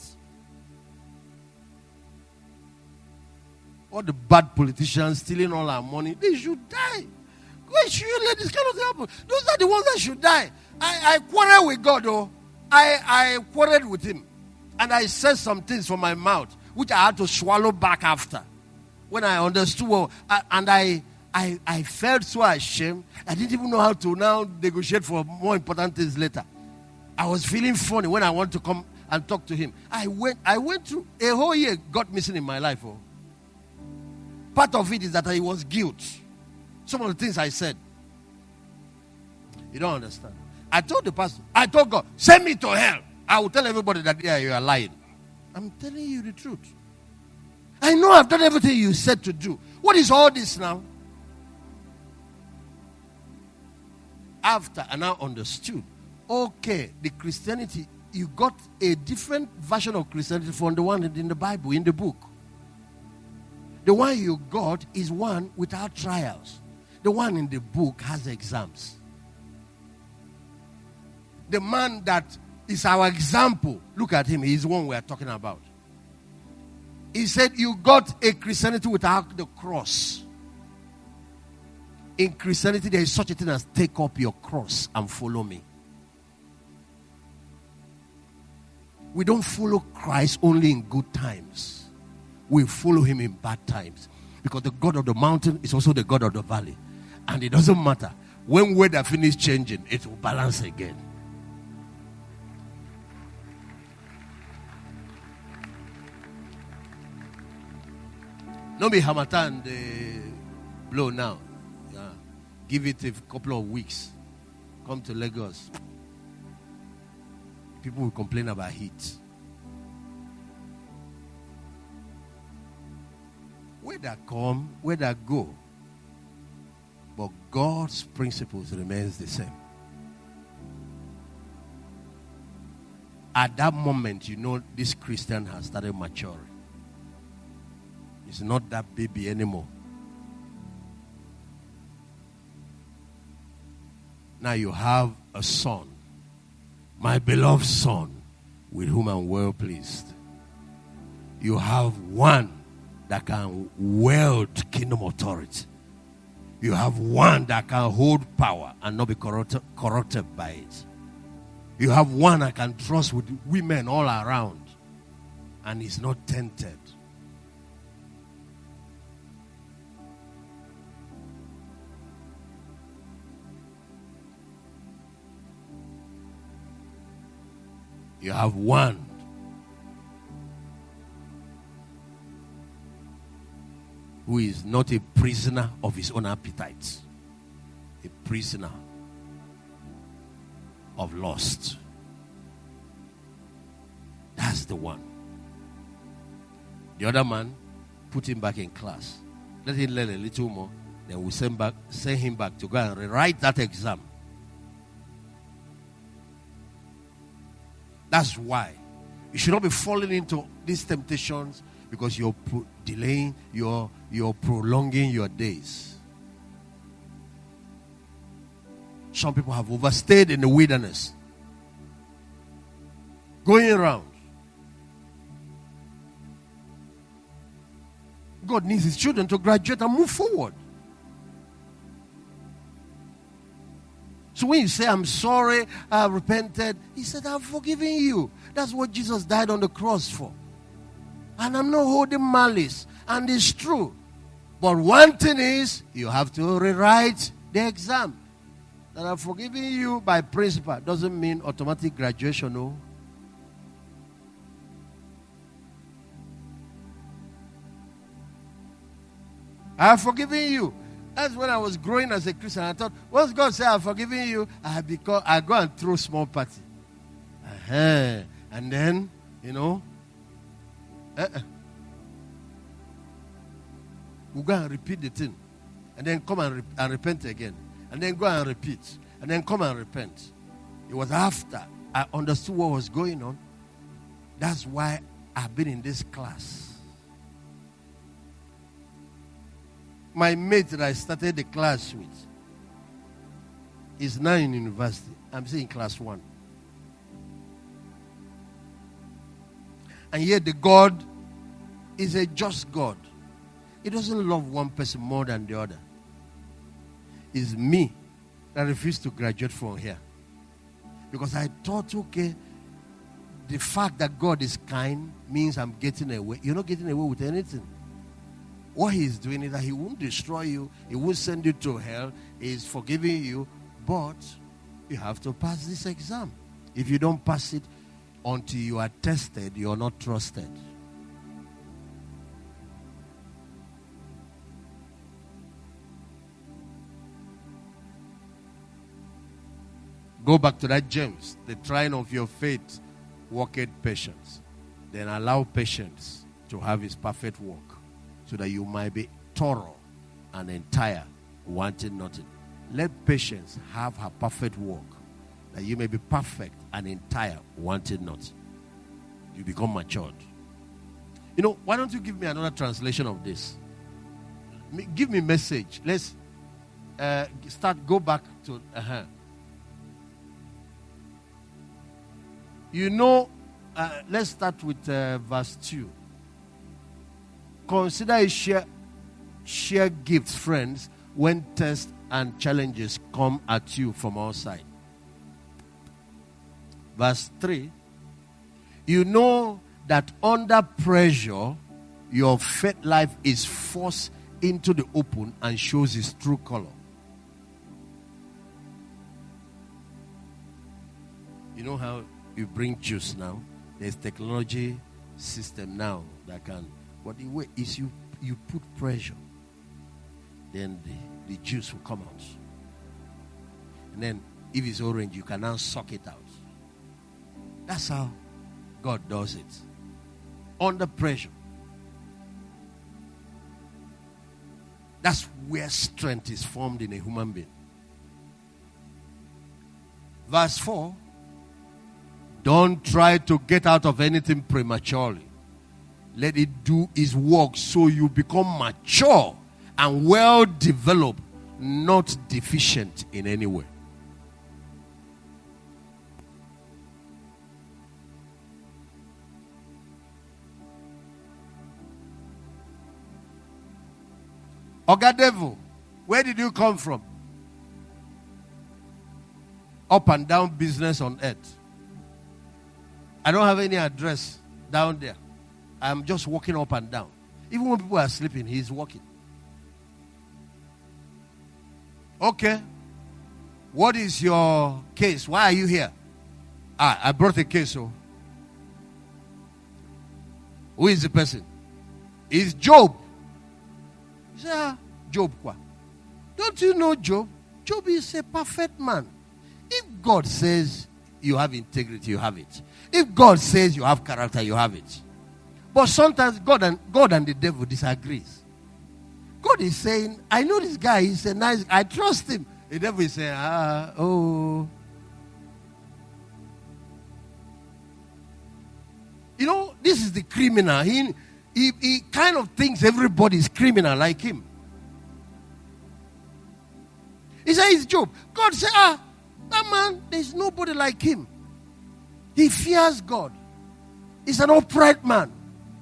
S4: All the bad politicians stealing all our money, they should die. Why should you let this kind of thing happen? Those are the ones that should die. I quarreled with God, though. I quarreled with him. And I said some things from my mouth, which I had to swallow back after. When I understood, I felt so ashamed. I didn't even know how to now negotiate for more important things later. I was feeling funny when I wanted to come and talk to him. I went through a whole year, got missing in my life. Oh. Part of it is that it was guilt. Some of the things I said. You don't understand. I told the pastor, I told God, send me to hell. I will tell everybody that you are lying. I'm telling you the truth. I know I've done everything you said to do. What is all this now? After I now understood, okay, the Christianity, you got a different version of Christianity from the one in the Bible, in the book. The one you got is one without trials. The one in the book has exams. The man that is our example, look at him, he's the one we are talking about. He said, you got a Christianity without the cross. In Christianity, there is such a thing as take up your cross and follow me. We don't follow Christ only in good times. We follow him in bad times. Because the God of the mountain is also the God of the valley. And it doesn't matter. When weather finishes changing, it will balance again. No be Hamatan, they blow now. Yeah. Give it a couple of weeks. Come to Lagos. People will complain about heat. Whether come, whether go. But God's principles remains the same. At that moment, you know this Christian has started maturing. It's not that baby anymore. Now you have a son, my beloved son, with whom I'm well pleased. You have one that can wield kingdom authority. You have one that can hold power and not be corrupted by it. You have one that can trust with women all around and is not tempted. You have one who is not a prisoner of his own appetites, a prisoner of lust. That's the one. The other man, put him back in class. Let him learn a little more. Then we send him back to go and rewrite that exam. That's why you should not be falling into these temptations, because you're delaying, you're prolonging your days. Some people have overstayed in the wilderness, going around. God needs his children to graduate and move forward. So when you say, I'm sorry, I have repented, he said, I've forgiven you. That's what Jesus died on the cross for. And I'm not holding malice. And it's true. But one thing is, you have to rewrite the exam. That I've forgiven you by principle doesn't mean automatic graduation, no. I have forgiven you. That's when I was growing as a Christian. I thought, once God said, I've forgiven you, I go and throw small party. And then, we'll go and repeat the thing. And then come and repent again. And then go and repeat. And then come and repent. It was after I understood what was going on. That's why I've been in this class. My mate that I started the class with is now in university. I'm still in class 1. And yet the God is a just God. He doesn't love one person more than the other. It's me that refused to graduate from here. Because I thought, okay, the fact that God is kind means I'm getting away. You're not getting away with anything. What he's doing is that he won't destroy you. He won't send you to hell. He's forgiving you. But you have to pass this exam. If you don't pass it until you are tested, you're not trusted. Go back to that James. The trying of your faith worketh patience. Then allow patience to have his perfect work, so that you might be thorough and entire, wanting nothing. Let patience have her perfect work, that you may be perfect and entire, wanting nothing. You become matured. Why don't you give me another translation of this? Give me message. Let's go back to... let's start with verse 2. Consider a share gifts, friends, when tests and challenges come at you from outside. Verse 3. You know that under pressure, your faith life is forced into the open and shows its true color. You know how you bring juice now? There's technology system now that can... But the way is you put pressure, then the juice will come out. And then if it's orange, you can now suck it out. That's how God does it. Under pressure. That's where strength is formed in a human being. Verse 4. Don't try to get out of anything prematurely. Let it do its work so you become mature and well developed, not deficient in any way. Oga devil, where did you come from? Up and down business on earth. I don't have any address down there. I'm just walking up and down. Even when people are sleeping, he's walking. Okay. What is your case? Why are you here? I brought a case. So, who is the person? It's Job. He said, Job, quoi? Don't you know Job? Job is a perfect man. If God says you have integrity, you have it. If God says you have character, you have it. But sometimes God and the devil disagrees. God is saying, I know this guy, he's a nice guy, I trust him. The devil is saying, You know, this is the criminal. He kind of thinks everybody is criminal like him. He said, it's Job. God said, that man, there's nobody like him. He fears God. He's an upright man.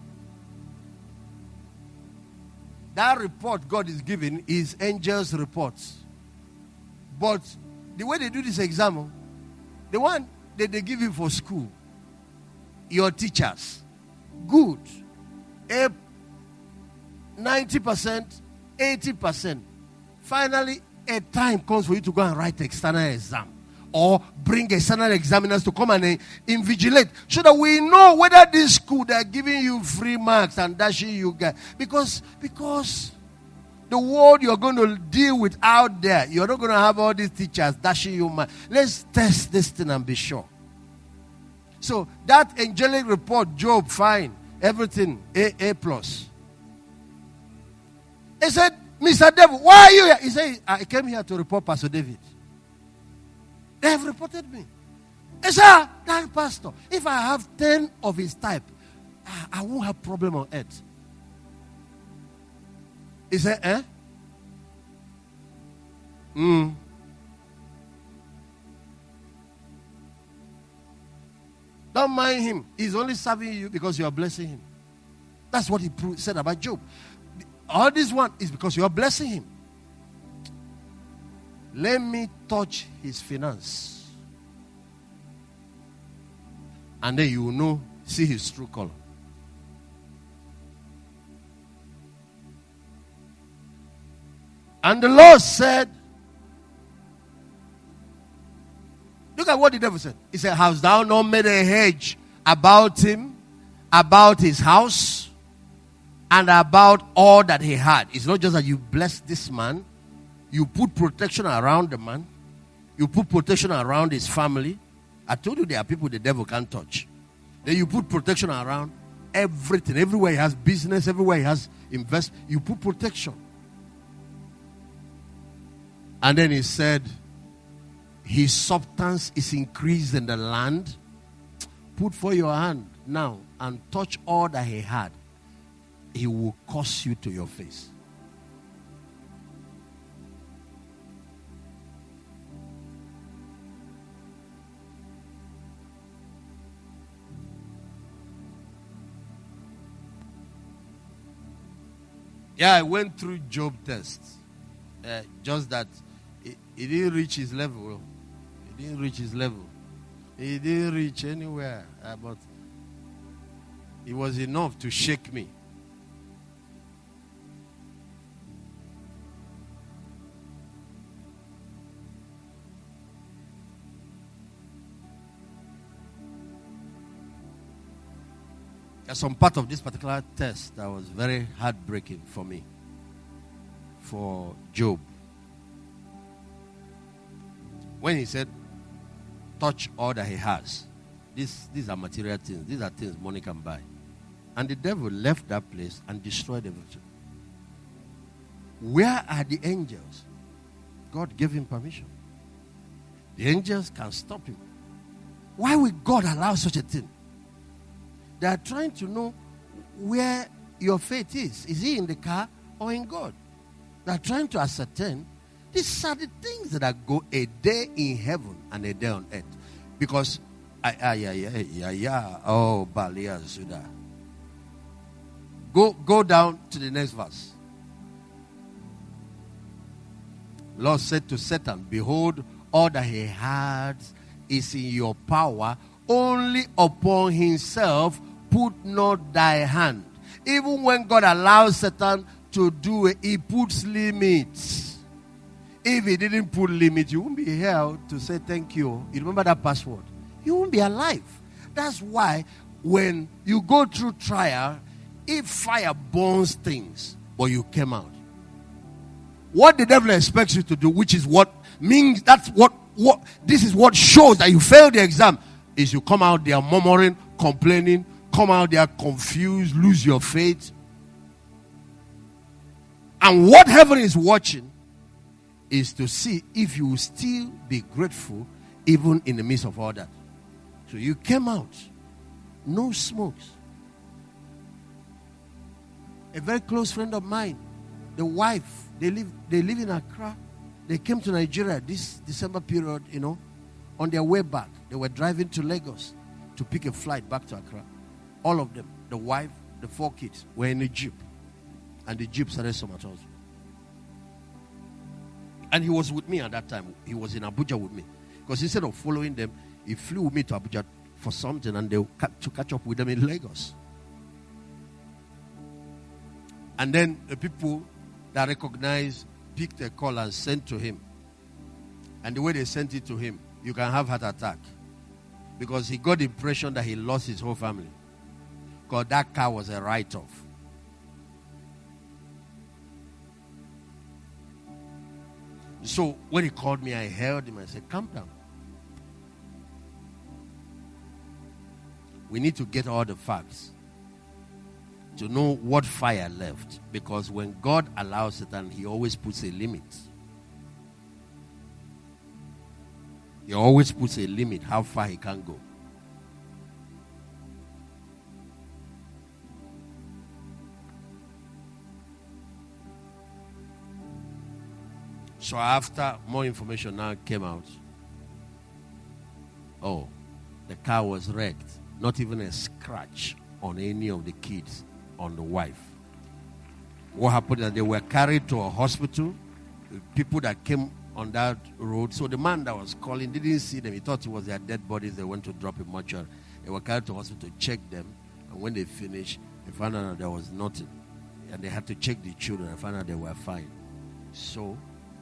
S4: That report God is giving is angels' reports. But the way they do this exam, the one that they give you for school, your teachers, good. 90%, 80%. Finally, a time comes for you to go and write external exam. Or bring external examiners to come and invigilate. So that we know whether this school, they are giving you free marks and dashing you guys. Because the world you're going to deal with out there, you're not going to have all these teachers dashing you marks. Let's test this thing and be sure. So that angelic report, Job, fine. Everything, A+. He said, Mr. Devil, why are you here? He said, I came here to report Pastor David. They have reported me. He said, that pastor, if I have 10 of his type, I won't have problem on earth. He said, Don't mind him. He's only serving you because you are blessing him. That's what he said about Job. All this one is because you are blessing him. Let me touch his finance. And then you will know, see his true color. And the Lord said, look at what the devil said. He said, hast thou not made a hedge about him, about his house, and about all that he had? It's not just that you bless this man. You put protection around the man. You put protection around his family. I told you there are people the devil can't touch. Then you put protection around everything. Everywhere he has business, everywhere he has invest, you put protection. And then he said, his substance is increased in the land. Put for your hand now and touch all that he had. He will curse you to your face. Yeah, I went through Job tests. Just that he didn't reach his level. He didn't reach his level. He didn't reach anywhere. But it was enough to shake me. There's some part of this particular test that was very heartbreaking for me. For Job. When he said, touch all that he has. These are material things. These are things money can buy. And the devil left that place and destroyed everything. Where are the angels? God gave him permission. The angels can stop him. Why would God allow such a thing? They are trying to know where your faith is. Is he in the car or in God? They are trying to ascertain. These are the things that go a day in heaven and a day on earth. Because, oh, Balia Zuda. Go down to the next verse. Lord said to Satan, behold, all that he had is in your power. Only upon himself put not thy hand. Even when God allows Satan to do it, he puts limits. If he didn't put limits, you won't be here to say thank you. You remember that password? You won't be alive. That's why when you go through trial, if fire burns things, but you came out, what the devil expects you to do, which is what means, that's what this is what shows that you failed the exam, is you come out there murmuring, complaining, come out there confused, lose your faith. And what heaven is watching is to see if you will still be grateful even in the midst of all that. So you came out, no smokes. A very close friend of mine, the wife, they live in Accra. They came to Nigeria this December period, on their way back. They were driving to Lagos to pick a flight back to Accra. All of them, the wife, the 4 kids, were in a jeep. And the jeep started somersaulting. And he was with me at that time. He was in Abuja with me. Because instead of following them, he flew with me to Abuja for something, and they to catch up with them in Lagos. And then the people that recognized picked a call and sent to him. And the way they sent it to him, you can have heart attack. Because he got the impression that he lost his whole family. Because that car was a write-off. So when he called me, I held him and said, calm down. We need to get all the facts to know what fire left. Because when God allows it, and he always puts a limit. He always puts a limit how far he can go. So after more information now came out, the car was wrecked. Not even a scratch on any of the kids, on the wife. What happened is they were carried to a hospital. The people that came on that road, so the man that was calling didn't see them. He thought it was their dead bodies. They went to drop in mortuary. They were carried to the hospital to check them. And when they finished, they found out that there was nothing. And they had to check the children and found out they were fine. So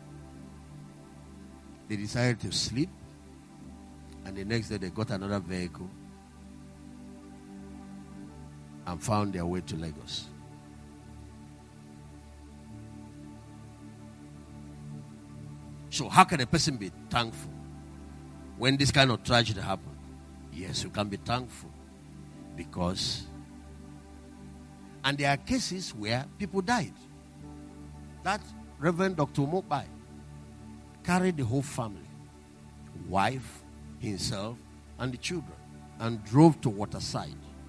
S4: they decided to sleep. And the next day they got another vehicle and found their way to Lagos. So how can a person be thankful when this kind of tragedy happened? Yes, you can be thankful because, and there are cases where people died. That Reverend Dr. Mobai carried the whole family, wife, himself, and the children, and drove to Waterside.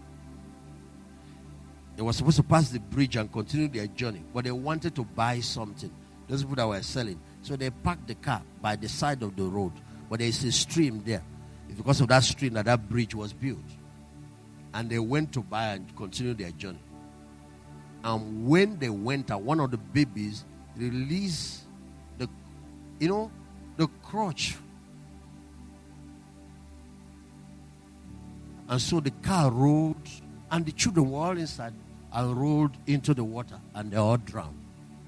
S4: They were supposed to pass the bridge and continue their journey, but they wanted to buy something. Those people that were selling. So they parked the car by the side of the road. But there is a stream there. It's because of that stream that bridge was built. And they went to buy and continue their journey. And when they went out, one of the babies released the crotch. And so the car rolled, and the children were all inside and rolled into the water, and they all drowned.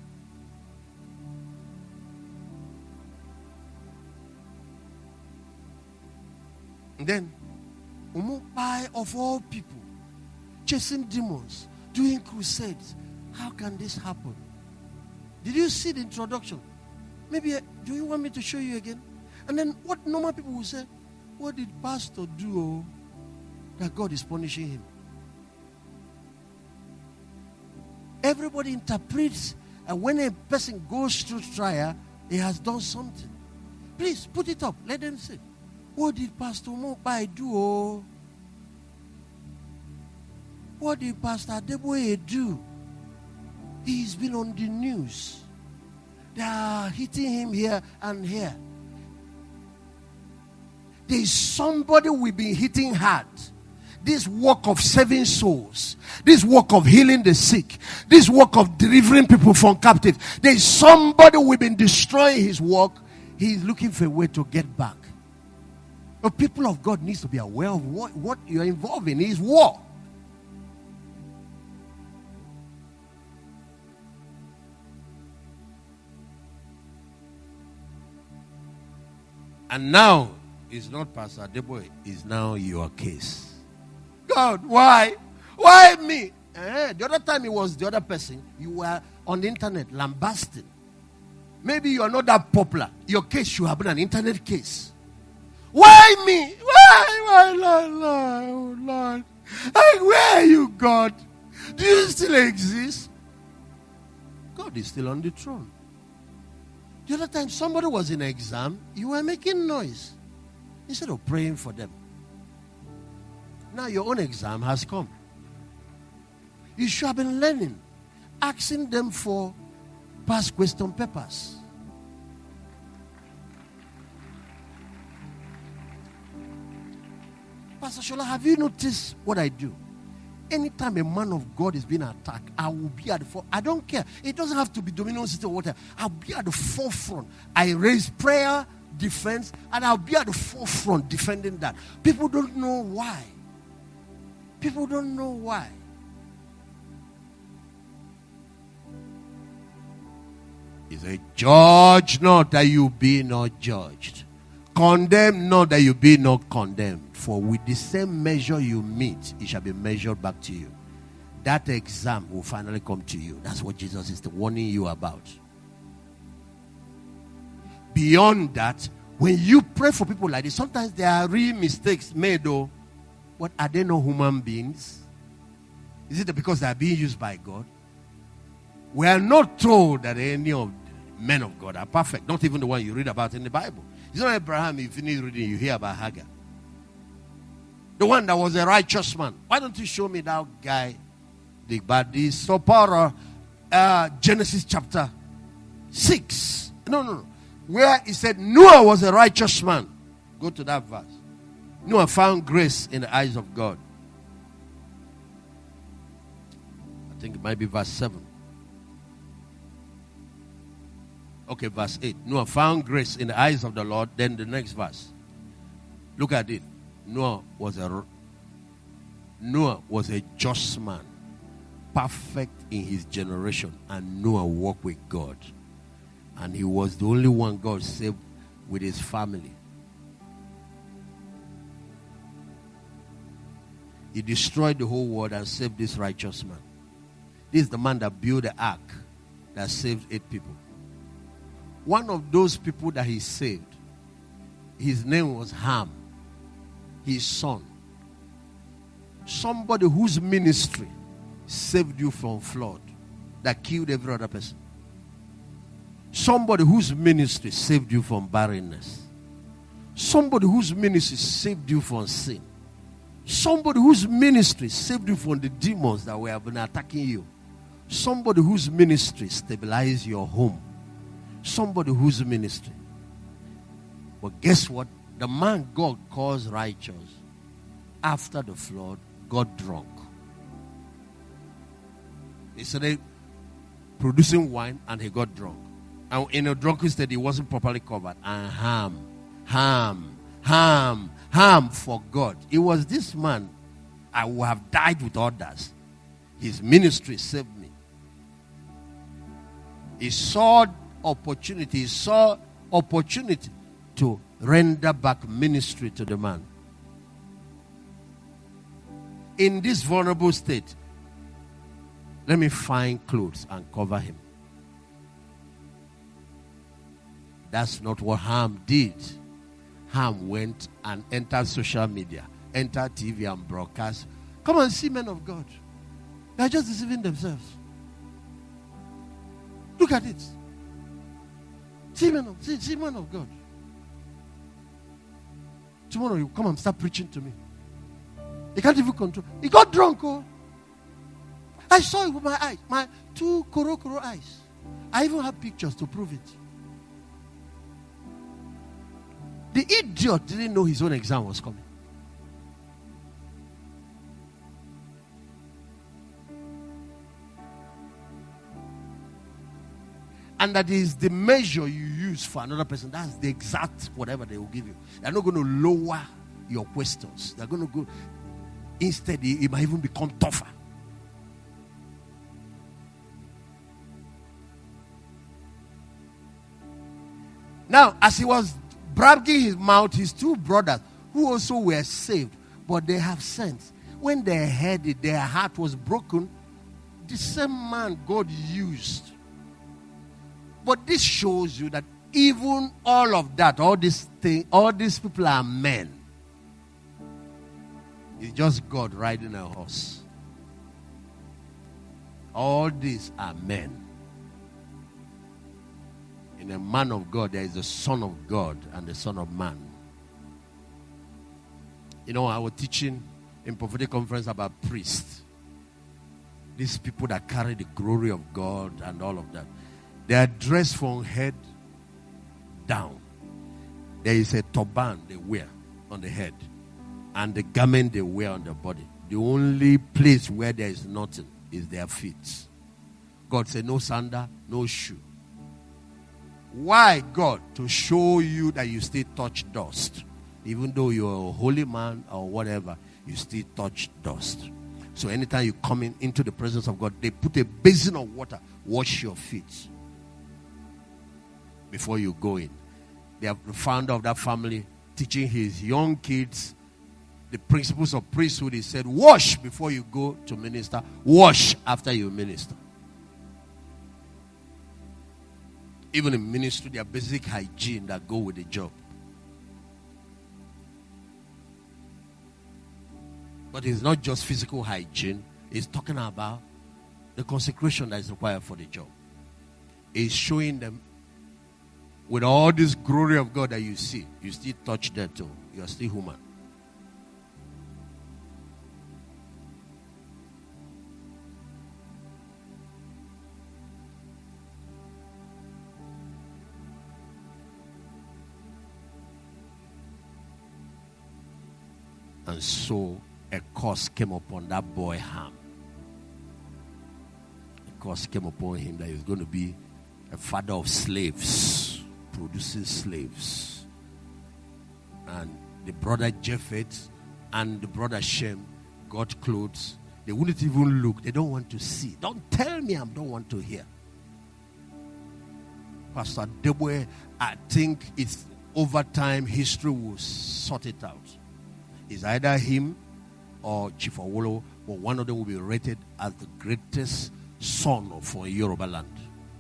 S4: And then, Umupai of all people, chasing demons, doing crusades. How can this happen? Did you see the introduction? Maybe, do you want me to show you again? And then what normal people will say, what did pastor do that God is punishing him? Everybody interprets, and when a person goes through trial, he has done something. Please, put it up. Let them see. What did Pastor Mobai do? What did Pastor Adeboye do? He's been on the news. They are hitting him here and here. There is somebody we've been hitting hard. this work of saving souls, this work of healing the sick, this work of delivering people from captivity, there is somebody who has been destroying his work. He is looking for a way to get back. The people of God needs to be aware of what you are involved in is war. And now, it's not Pastor Adeboye, it's now your case. God, why? Why me? The other time it was the other person. You were on the internet lambasting. Maybe you are not that popular. Your case should have been an internet case. Why me? Why, Lord? Where are you, God? Do you still exist? God is still on the throne. The other time somebody was in an exam, you were making noise instead of praying for them. Now your own exam has come. You should have been learning, asking them for past question papers. Pastor Shola, have you noticed what I do? Anytime a man of God is being attacked, I will be at the forefront. I don't care. It doesn't have to be Dominion City or whatever. I'll be at the forefront. I raise prayer, defense, and I'll be at the forefront defending that. People don't know why. People don't know why. He said, judge not that you be not judged. Condemn not that you be not condemned. For with the same measure you meet, it shall be measured back to you. That exam will finally come to you. That's what Jesus is warning you about. Beyond that, when you pray for people like this, sometimes there are real mistakes made, though. But are they not human beings? Is it because they are being used by God? We are not told that any of the men of God are perfect. Not even the one you read about in the Bible. It's not Abraham. If you finish reading, you hear about Hagar. The one that was a righteous man. Why don't you show me that guy? The body. So, Genesis chapter 6. No. Where he said Noah was a righteous man. Go to that verse. Noah found grace in the eyes of God. I think it might be verse 7. Okay, verse 8. Noah found grace in the eyes of the Lord. Then the next verse. Look at it. Noah was a just man, perfect in his generation, and Noah walked with God. And he was the only one God saved with his family. He destroyed the whole world and saved this righteous man. This is the man that built the ark that saved 8 people. One of those people that he saved, his name was Ham. His son. Somebody whose ministry saved you from flood that killed every other person. Somebody whose ministry saved you from barrenness. Somebody whose ministry saved you from sin. Somebody whose ministry saved you from the demons that have been attacking you. Somebody whose ministry stabilized your home. Somebody whose ministry. But guess what? The man God calls righteous, after the flood, got drunk. He started producing wine and he got drunk. And in a drunken state, he wasn't properly covered. And Ham forgot. It was this man, I would have died with others. His ministry saved me. He saw opportunity. He saw opportunity to render back ministry to the man. In this vulnerable state, let me find clothes and cover him. That's not what Ham did. Ham went and entered social media, entered TV and broadcast. Come and see men of God. They're just deceiving themselves. Look at it. See men of God. Tomorrow you come and start preaching to me. He can't even control. He got drunk. Oh. I saw it with my eyes. My 2 koro eyes. I even have pictures to prove it. The idiot didn't know his own exam was coming. and that is the measure you use for another person. That's the exact whatever they will give you. They're not going to lower your questions. They're going to go, instead, it might even become tougher. Now, as he was bragging his mouth, his two brothers, who also were saved, but they have sense. When they heard it, their heart was broken. The same man God used. But this shows you that even all of that, all these people are men. It's just God riding a horse. All these are men. In a man of God, there is the Son of God and the Son of Man. You know, I was teaching in prophetic conference about priests. These people that carry the glory of God and all of that. They are dressed from head down. There is a turban they wear on the head. And the garment they wear on the body. The only place where there is nothing is their feet. God said no sandal, no shoe. Why, God? To show you that you still touch dust. Even though you're a holy man or whatever, you still touch dust. So anytime you come into the presence of God, they put a basin of water, wash your feet before you go in. They have the founder of that family teaching his young kids the principles of priesthood. He said, wash before you go to minister, wash after you minister. Even in ministry, there are basic hygiene that go with the job. But it's not just physical hygiene. It's talking about the consecration that is required for the job. It's showing them with all this glory of God that you see, you still touch that too. You are still human. And so a curse came upon that boy Ham. A curse came upon him that he was going to be a father of slaves, producing slaves. And the brother Japheth and the brother Shem got clothes. They wouldn't even look. They don't want to see. Don't tell me I don't want to hear. Pastor Deboe, I think it's over time history will sort it out. It's either him or Chief Awolowo, but one of them will be rated as the greatest son of Yoruba land.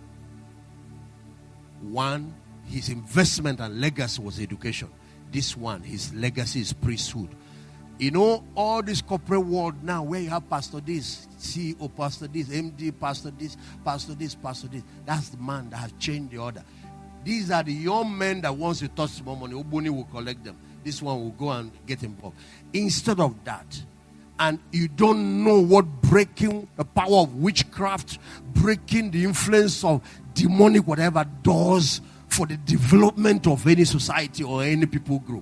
S4: One, his investment and legacy was education. This one, his legacy is priesthood. You know, all this corporate world now, where you have pastor this, CEO pastor this, MD pastor this, pastor this, pastor this. That's the man that has changed the order. These are the young men that once you touch more money, Ubuni will collect them. This one will go and get involved. Instead of that, and you don't know what breaking the power of witchcraft, breaking the influence of demonic whatever does for the development of any society or any people group.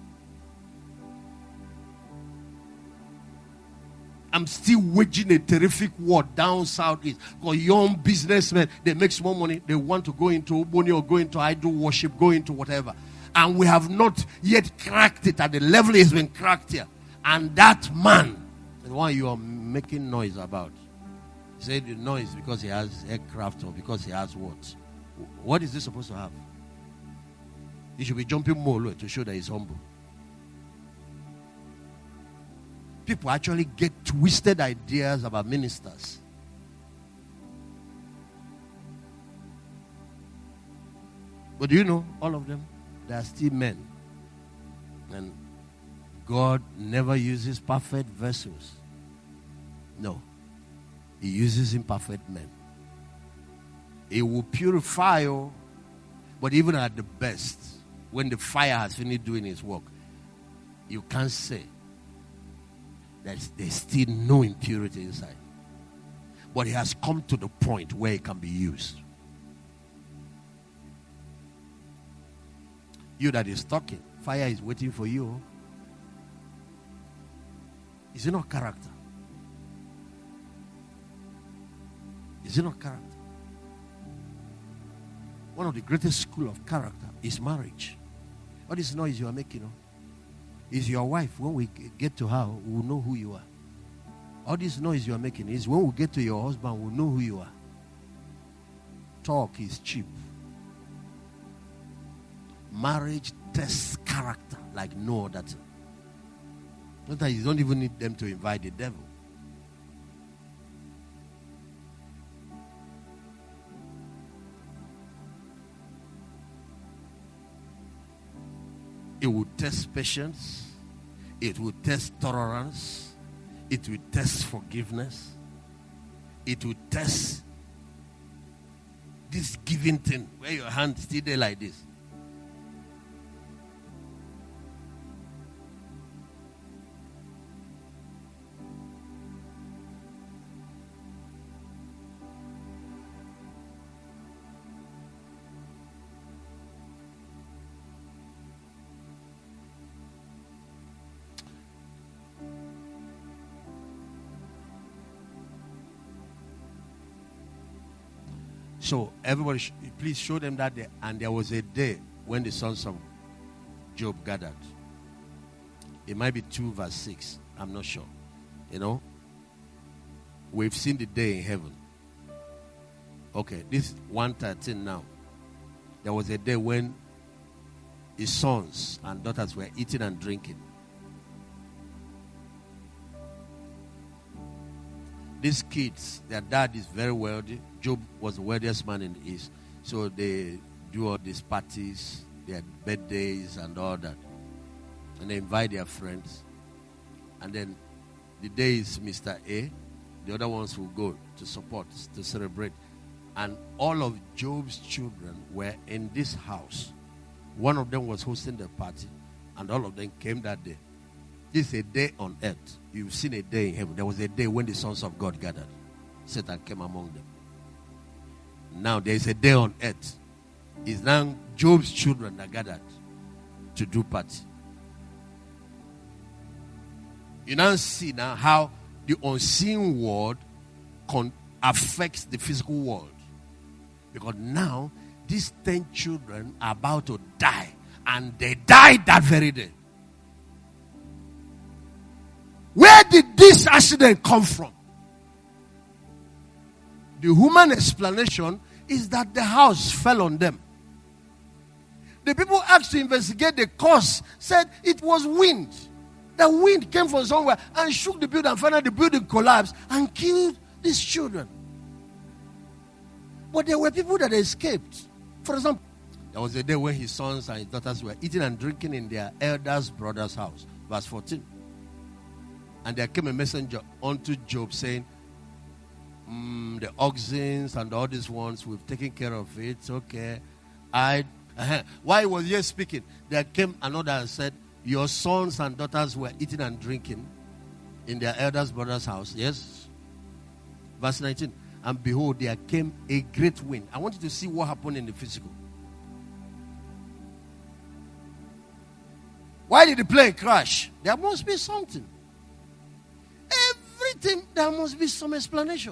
S4: I'm still waging a terrific war down southeast. Because young businessmen, they make small money. They want to go into Ubuni or go into idol worship, go into whatever. And we have not yet cracked it at the level it's been cracked here. And that man, the one you are making noise about, he said the noise because he has aircraft or because he has what? What is he supposed to have? He should be jumping more low to show that he's humble. People actually get twisted ideas about ministers. But do you know, all of them, they are still men. And God never uses perfect vessels. No. He uses imperfect men. He will purify you. But even at the best, when the fire has finished doing its work, you can't say that there's still no impurity inside. But it has come to the point where it can be used. You that is talking, fire is waiting for you. Is it not character? Is it not character? one of the greatest school of character is marriage. All this noise you are making, is your wife. When we get to her, we will know who you are. All this noise you are making is when we get to your husband, we'll know who you are. Talk is cheap. Marriage tests character like no other thing. Sometimes you don't even need them to invite the devil. It will test patience. It will test tolerance. It will test forgiveness. It will test this giving thing where your hand still there like this. So everybody, please show them that day. And there was a day when the sons of Job gathered. It might be 2 verse 6. I'm not sure. We've seen the day in heaven. Okay, this is 1:13 now. There was a day when his sons and daughters were eating and drinking. These kids, their dad is very wealthy. Job was the wealthiest man in the East. So they do all these parties, their birthdays and all that. And they invite their friends. And then the day is Mr. A. The other ones will go to support, to celebrate. And all of Job's children were in this house. One of them was hosting the party. And all of them came that day. This is a day on earth. You've seen a day in heaven. There was a day when the sons of God gathered. Satan came among them. Now there is a day on earth. It's now Job's children that gathered to do party. You now see now how the unseen world affects the physical world. Because now these 10 children are about to die. And they died that very day. Where did this accident come from? The human explanation is that the house fell on them. The people asked to investigate the cause said it was wind. The wind came from somewhere and shook the building, and finally the building collapsed and killed these children. But there were people that escaped. For example, there was a day when his sons and his daughters were eating and drinking in their eldest brother's house. Verse 14. And there came a messenger unto Job saying, the oxen and all these ones, we've taken care of it. Okay. While he was here speaking, there came another and said, your sons and daughters were eating and drinking in their eldest brother's house. Yes. Verse 19. And behold, there came a great wind. I want you to see what happened in the physical. Why did the plane crash? There must be something. Everything, there must be some explanation.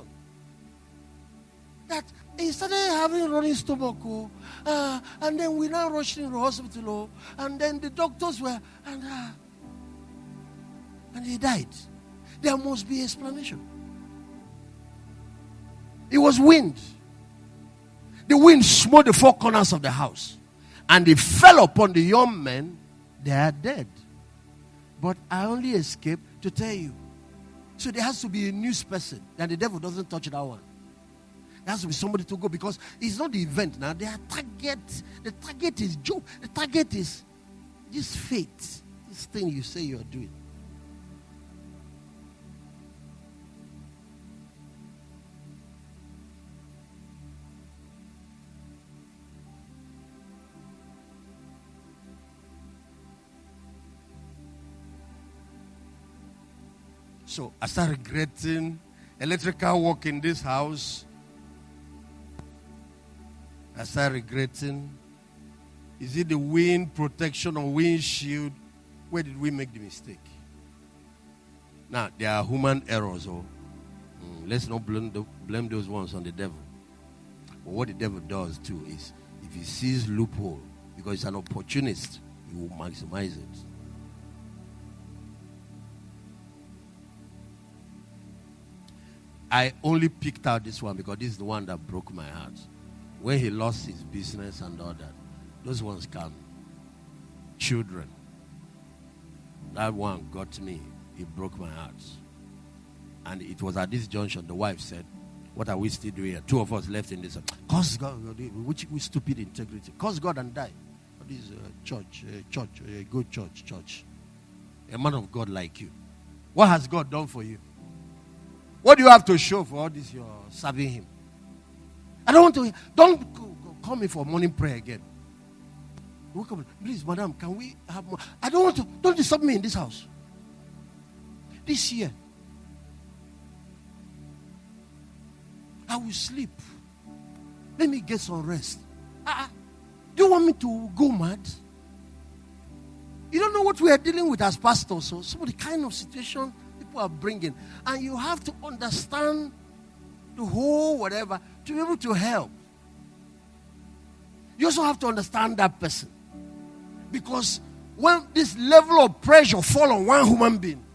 S4: That he started having running stomach, and then we now rushed into the hospital, and then the doctors were, and he died. There must be explanation. It was wind. The wind smote the four corners of the house, and it fell upon the young men. They are dead. But I only escaped to tell you. So there has to be a news person. That the devil doesn't touch that one. There has to be somebody to go, because it's not the event now. The target is Job. The target is this faith. This thing you say you are doing. So I started regretting electrical work in this house. I started regretting. Is it the wind protection or windshield? Where did we make the mistake? Now, there are human errors. Let's not blame those ones on the devil. But what the devil does too is If he sees loophole, because he's an opportunist, he will maximize it. I only picked out this one because this is the one that broke my heart. When he lost his business and all that, those ones come. Children. That one got me. It broke my heart. And it was at this junction, the wife said, what are we still doing here? Two of us left in this. Curse God, which stupid integrity. Curse God and die. This church, a good church. A man of God like you. What has God done for you? What do you have to show for all this you're serving him? I don't want to. Don't call me for morning prayer again. Please, madam, can we have more? I don't want to. Don't disturb me in this house. This year, I will sleep. Let me get some rest. Do you want me to go mad? You don't know what we are dealing with as pastors. So some of the kind of situation people are bringing. And you have to understand the whole whatever to be able to help. You also have to understand that person. Because when this level of pressure falls on one human being,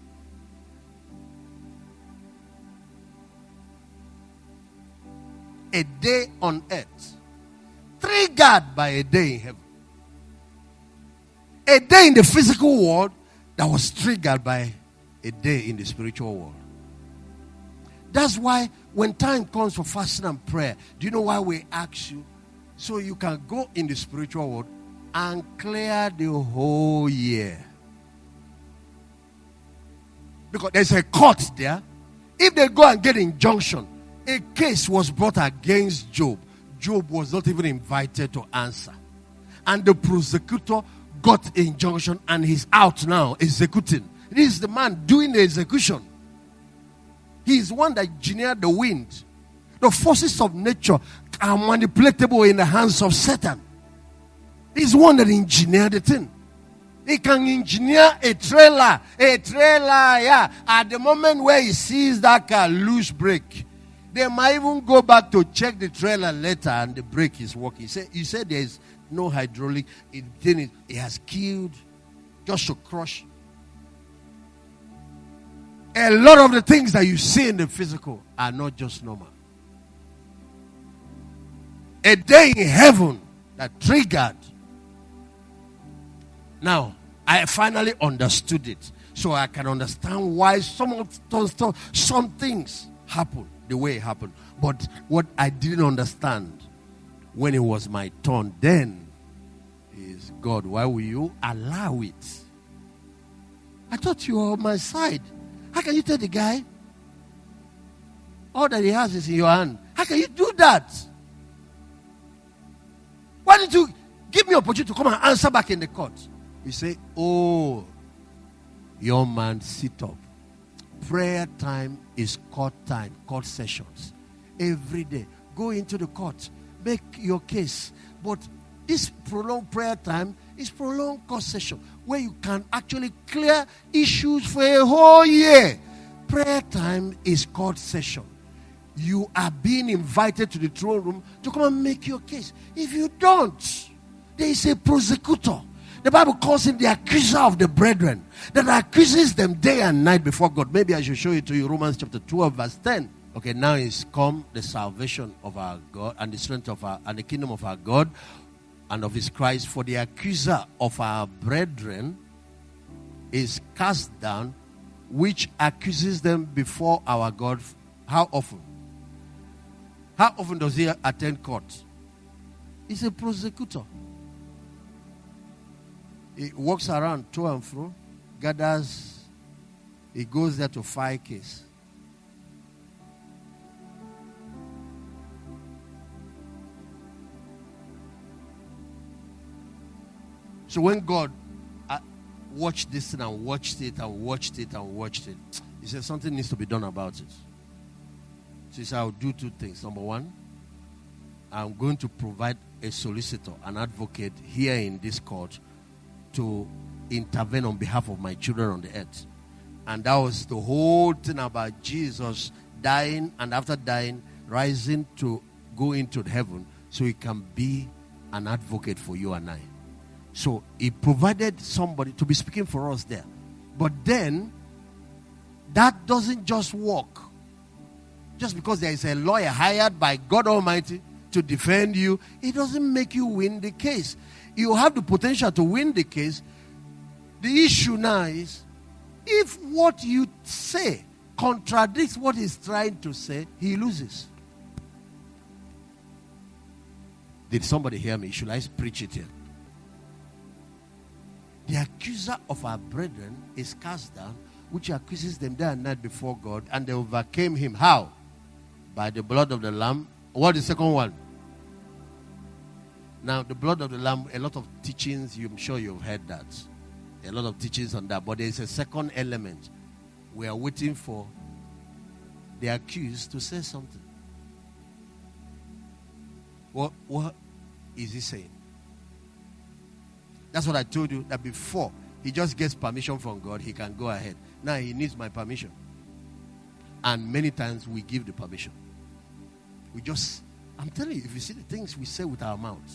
S4: a day on earth, triggered by a day in heaven. A day in the physical world that was triggered by a day in the spiritual world. That's why when time comes for fasting and prayer, do you know why we ask you? So you can go in the spiritual world and clear the whole year. Because there's a court there. If they go and get injunction, a case was brought against Job. Job was not even invited to answer. And the prosecutor got injunction and he's out now executing. This is the man doing the execution. He is one that engineered the wind. The forces of nature are manipulatable in the hands of Satan. He's one that engineered the thing. He can engineer a trailer, yeah. At the moment where he sees that car loose brake, they might even go back to check the trailer later and the brake is working. You said there is no hydraulic. It has killed just to crush. A lot of the things that you see in the physical are not just normal. A day in heaven that triggered. Now, I finally understood it. So I can understand why some things happen the way it happened. But what I didn't understand when it was my turn then is, God, why will you allow it? I thought you were on my side. How can you tell the guy all that he has is in your hand? How can you do that? Why did you give me opportunity to come and answer back in the court? You say, oh, young man, sit up. Prayer time is court time, court sessions. Every day. Go into the court. Make your case. But this prolonged prayer time is prolonged court session where you can actually clear issues for a whole year. Prayer time is court session. You are being invited to the throne room to come and make your case. If you don't, there is a prosecutor. The Bible calls him the accuser of the brethren, that accuses them day and night before God. Maybe I should show it to you. Romans chapter 12 verse 10. Okay, now is come the salvation of our God and the strength of our and the kingdom of our God and of his Christ. For the accuser of our brethren is cast down, which accuses them before our God. How often? How often does he attend court? He's a prosecutor. He walks around to and fro, gathers, he goes there to file case. So when God watched this thing and watched it and watched it and watched it, he said something needs to be done about it. So he said, I'll do two things. Number one, I'm going to provide a solicitor, an advocate here in this court to intervene on behalf of my children on the earth. And that was the whole thing about Jesus dying and after dying, rising to go into heaven so he can be an advocate for you and I. So he provided somebody to be speaking for us there. But then, that doesn't just work. Just because there is a lawyer hired by God Almighty to defend you, it doesn't make you win the case. You have the potential to win the case. The issue now is, if what you say contradicts what he's trying to say, he loses. Did somebody hear me? Should I preach it here? The accuser of our brethren is cast down, which accuses them day and night before God, and they overcame him. How? By the blood of the Lamb. What is the second one? Now, the blood of the Lamb, a lot of teachings, I'm sure you've heard that. A lot of teachings on that. But there is a second element. We are waiting for the accused to say something. What is he saying? That's what I told you, that before he just gets permission from God, he can go ahead. Now he needs my permission. And many times we give the permission. I'm telling you, if you see the things we say with our mouths.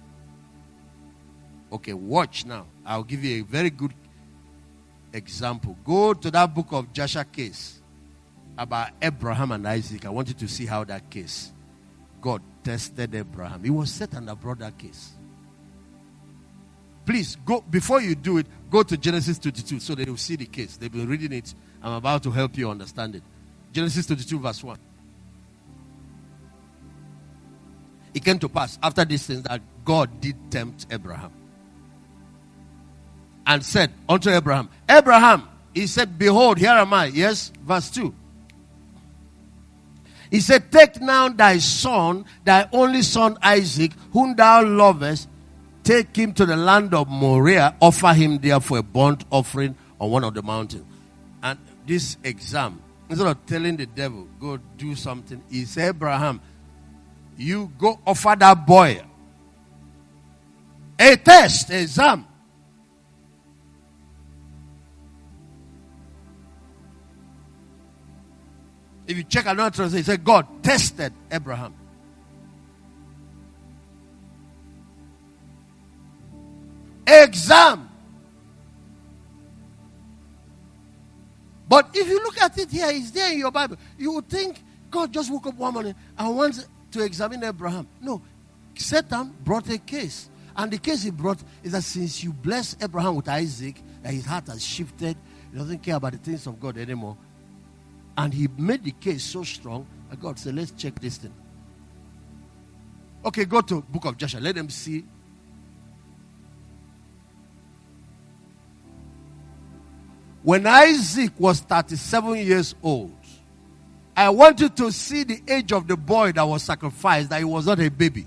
S4: Okay, watch now. I'll give you a very good example. Go to that book of Joshua case about Abraham and Isaac. I want you to see how that case, God tested Abraham. He was set and brought that case. Please, go before you do it, go to Genesis 22 so they will see the case. They've been reading it. I'm about to help you understand it. Genesis 22 verse 1. It came to pass after these things that God did tempt Abraham. And said unto Abraham, Abraham, he said, behold, here am I. Yes, verse 2. He said, take now thy son, thy only son Isaac, whom thou lovest, take him to the land of Moriah, offer him there for a burnt offering on one of the mountains. And this exam, instead of telling the devil, go do something, he said, Abraham, you go offer that boy a test, exam. If you check another translation, it says God tested Abraham. Exam. But if you look at it here, it's there in your Bible. You would think God just woke up one morning and wants to examine Abraham. No. Satan brought a case. And the case he brought is that since you bless Abraham with Isaac, that his heart has shifted, he doesn't care about the things of God anymore. And he made the case so strong that God said, let's check this thing. Okay, go to book of Joshua. Let them see. When Isaac was 37 years old, I want you to see the age of the boy that was sacrificed, that he was not a baby.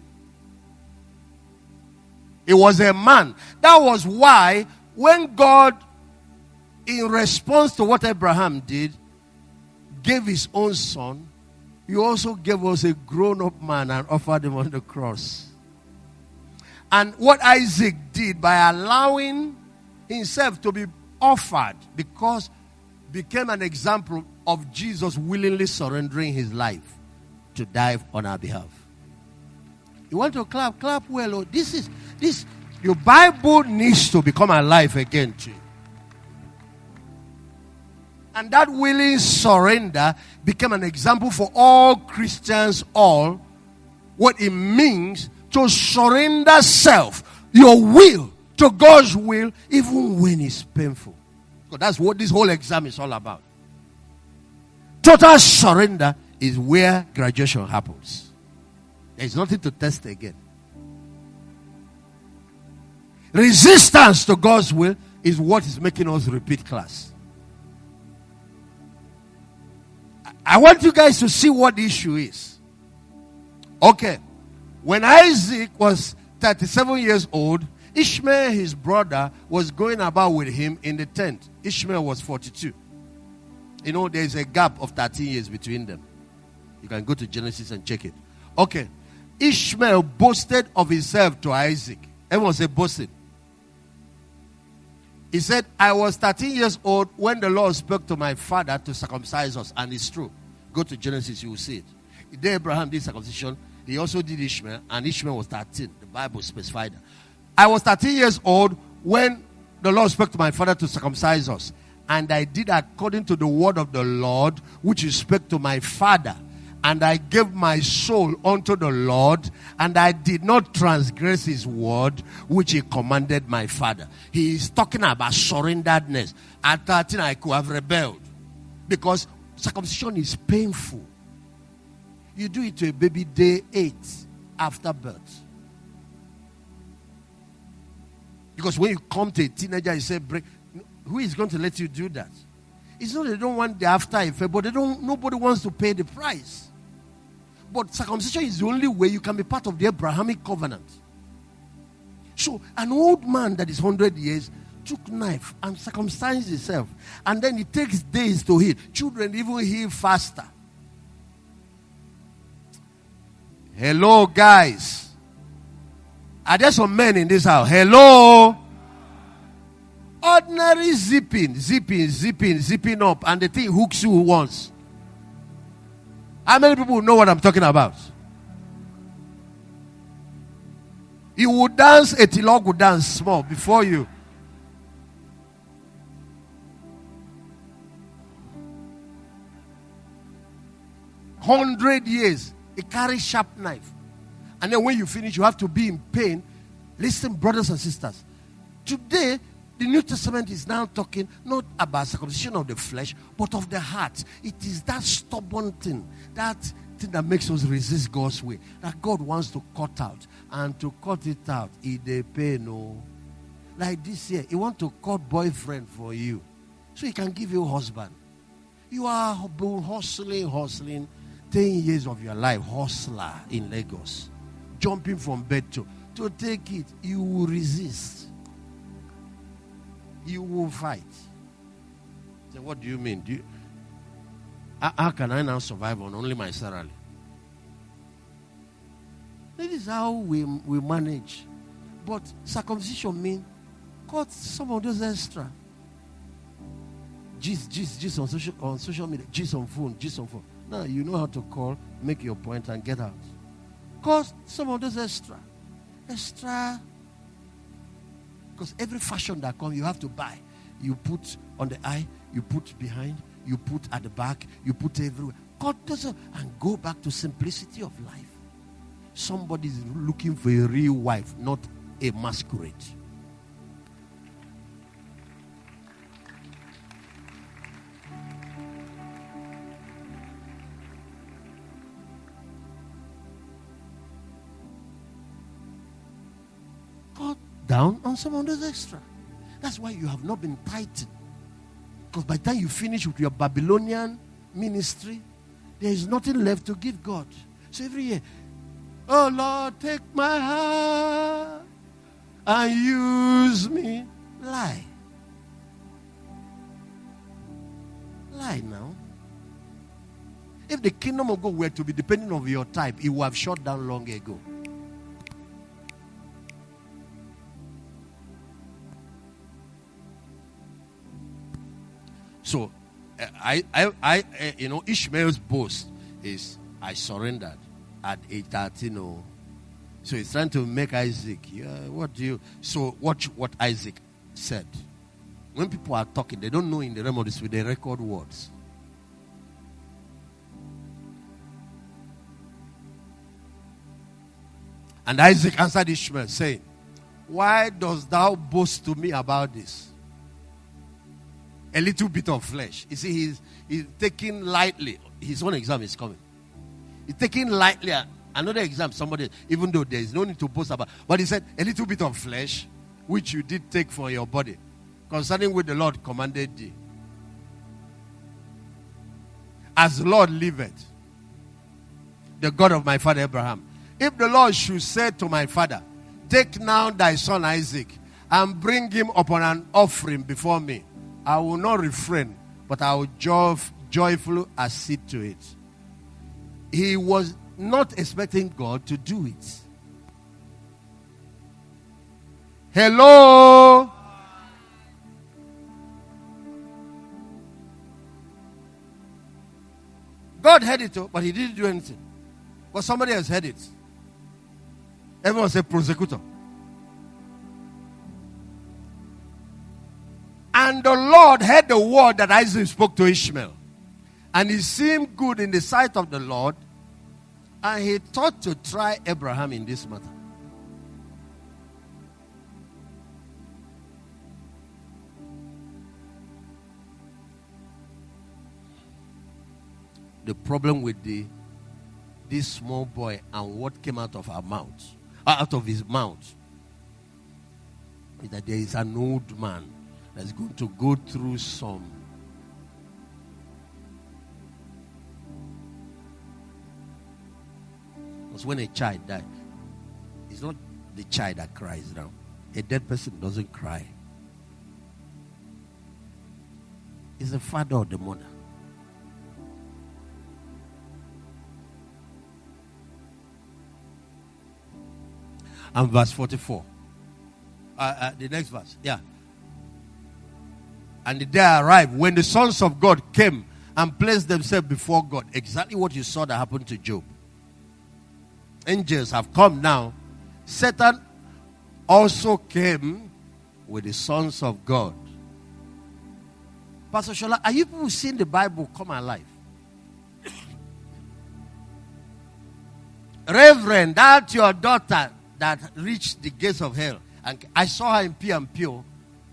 S4: He was a man. That was why when God, in response to what Abraham did, gave his own son, he also gave us a grown-up man and offered him on the cross. And what Isaac did by allowing himself to be offered, because became an example of Jesus willingly surrendering his life to die on our behalf. You want to clap? Clap well. Oh, this. Your Bible needs to become alive again too. And that willing surrender became an example for all Christians, what it means to surrender self, your will, to God's will, even when it's painful. Because that's what this whole exam is all about. Total surrender is where graduation happens. There's nothing to test again. Resistance to God's will is what is making us repeat class. I want you guys to see what the issue is. Okay. When Isaac was 37 years old, Ishmael, his brother, was going about with him in the tent. Ishmael was 42. You know, there's a gap of 13 years between them. You can go to Genesis and check it. Okay. Ishmael boasted of himself to Isaac. Everyone say boasted. He said, I was 13 years old when the Lord spoke to my father to circumcise us. And it's true. Go to Genesis, you will see it. The day Abraham did circumcision, he also did Ishmael, and Ishmael was 13. The Bible specified that. I was 13 years old when the Lord spoke to my father to circumcise us. And I did according to the word of the Lord, which he spoke to my father. And I gave my soul unto the Lord, and I did not transgress his word, which he commanded my father. He is talking about surrenderedness. At 13, I could have rebelled. Because circumcision is painful. You do it to a baby day 8 after birth. Because when you come to a teenager, you say, break. Who is going to let you do that? It's not they don't want the after effect, but nobody wants to pay the price. But circumcision is the only way you can be part of the Abrahamic covenant. So an old man that is 100 years took knife and circumcised himself. And then it takes days to heal. Children even heal faster. Hello, guys. Are there some men in this house? Hello. Ordinary zipping up, and the thing hooks you once. How many people know what I'm talking about? You would dance, a tilog would dance small before you. "100 years, it carries sharp knife. And then when you finish, you have to be in pain. Listen, brothers and sisters. Today, the New Testament is now talking not about circumcision of the flesh, but of the heart. It is that stubborn thing, that thing that makes us resist God's way, that God wants to cut out. And to cut it out, it dey pain, no. Like this year, he wants to cut boyfriend for you, so he can give you a husband. You are hustling, 10 years of your life, hustler in Lagos. Jumping from bed to take it, you will resist. You will fight. So what do you mean? How can I now survive on only my salary? This is how we manage. But circumcision means cut some of those extra. Gist on social media, gist on phone. Now you know how to call, make your point, and get out. Cut some of those extra. Because every fashion that comes, you have to buy. You put on the eye, you put behind, you put at the back, you put everywhere. Cut those and go back to simplicity of life. Somebody is looking for a real wife, not a masquerade. Down on some of those extra. That's why you have not been tithing. Because by the time you finish with your Babylonian ministry, there is nothing left to give God. So every year, "Oh Lord, take my heart and use me." Lie now. If the kingdom of God were to be depending on your type, it would have shut down long ago. So, Ishmael's boast is, "I surrendered at age 13." Oh. So he's trying to make Isaac. Watch what Isaac said. When people are talking, they don't know in the realm of the spirit, they record words. And Isaac answered Ishmael, saying, "Why dost thou boast to me about this? A little bit of flesh." You see, he's taking lightly. His own exam is coming. He's taking lightly another exam, somebody, even though there is no need to boast about. But he said, "A little bit of flesh, which you did take for your body, concerning which the Lord commanded thee. As the Lord liveth, the God of my father Abraham, if the Lord should say to my father, take now thy son Isaac, and bring him upon an offering before me, I will not refrain, but I will joyfully accede to it." He was not expecting God to do it. Hello? God heard it, but he didn't do anything. But somebody else heard it. Everyone say prosecutor. And the Lord heard the word that Isaac spoke to Ishmael. And it seemed good in the sight of the Lord. And he thought to try Abraham in this matter. The problem with this small boy and what came out of our mouth, out of his mouth, is that there is an old man that's going to go through some because when a child dies, it's not the child that cries now. A dead person doesn't cry. It's the father or the mother. And verse 44. The next verse. Yeah. And the day arrived when the sons of God came and placed themselves before God. Exactly what you saw that happened to Job. Angels have come now. Satan also came with the sons of God. Pastor Shola, are you people seeing the Bible come alive? Reverend, that's your daughter that reached the gates of hell. And I saw her in P and Pure.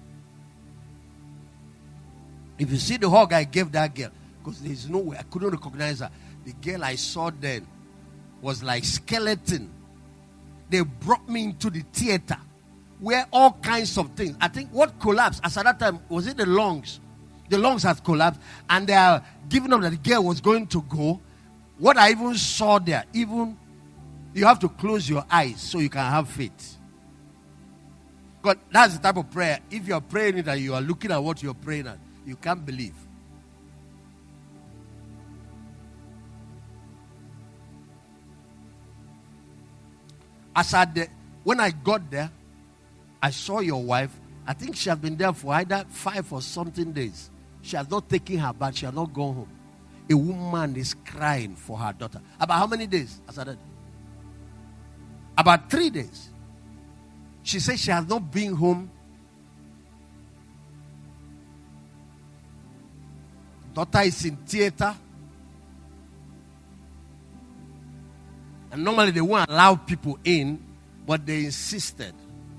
S4: If you see the hug I gave that girl, because there's no way, I couldn't recognize her. The girl I saw then was like skeleton. They brought me into the theater where all kinds of things. I think what collapsed, as at that time, was it the lungs? The lungs had collapsed, and they are giving up that the girl was going to go. What I even saw there, even you have to close your eyes so you can have faith. God, that's the type of prayer. If you are praying it and you are looking at what you are praying at, you can't believe. When I got there, I saw your wife. I think she has been there for either 5 or something days. She has not taken her bath. She has not gone home. A woman is crying for her daughter. About how many days? I said, about 3 days. She said she has not been home. Daughter is in theater. And normally they won't allow people in, but they insisted.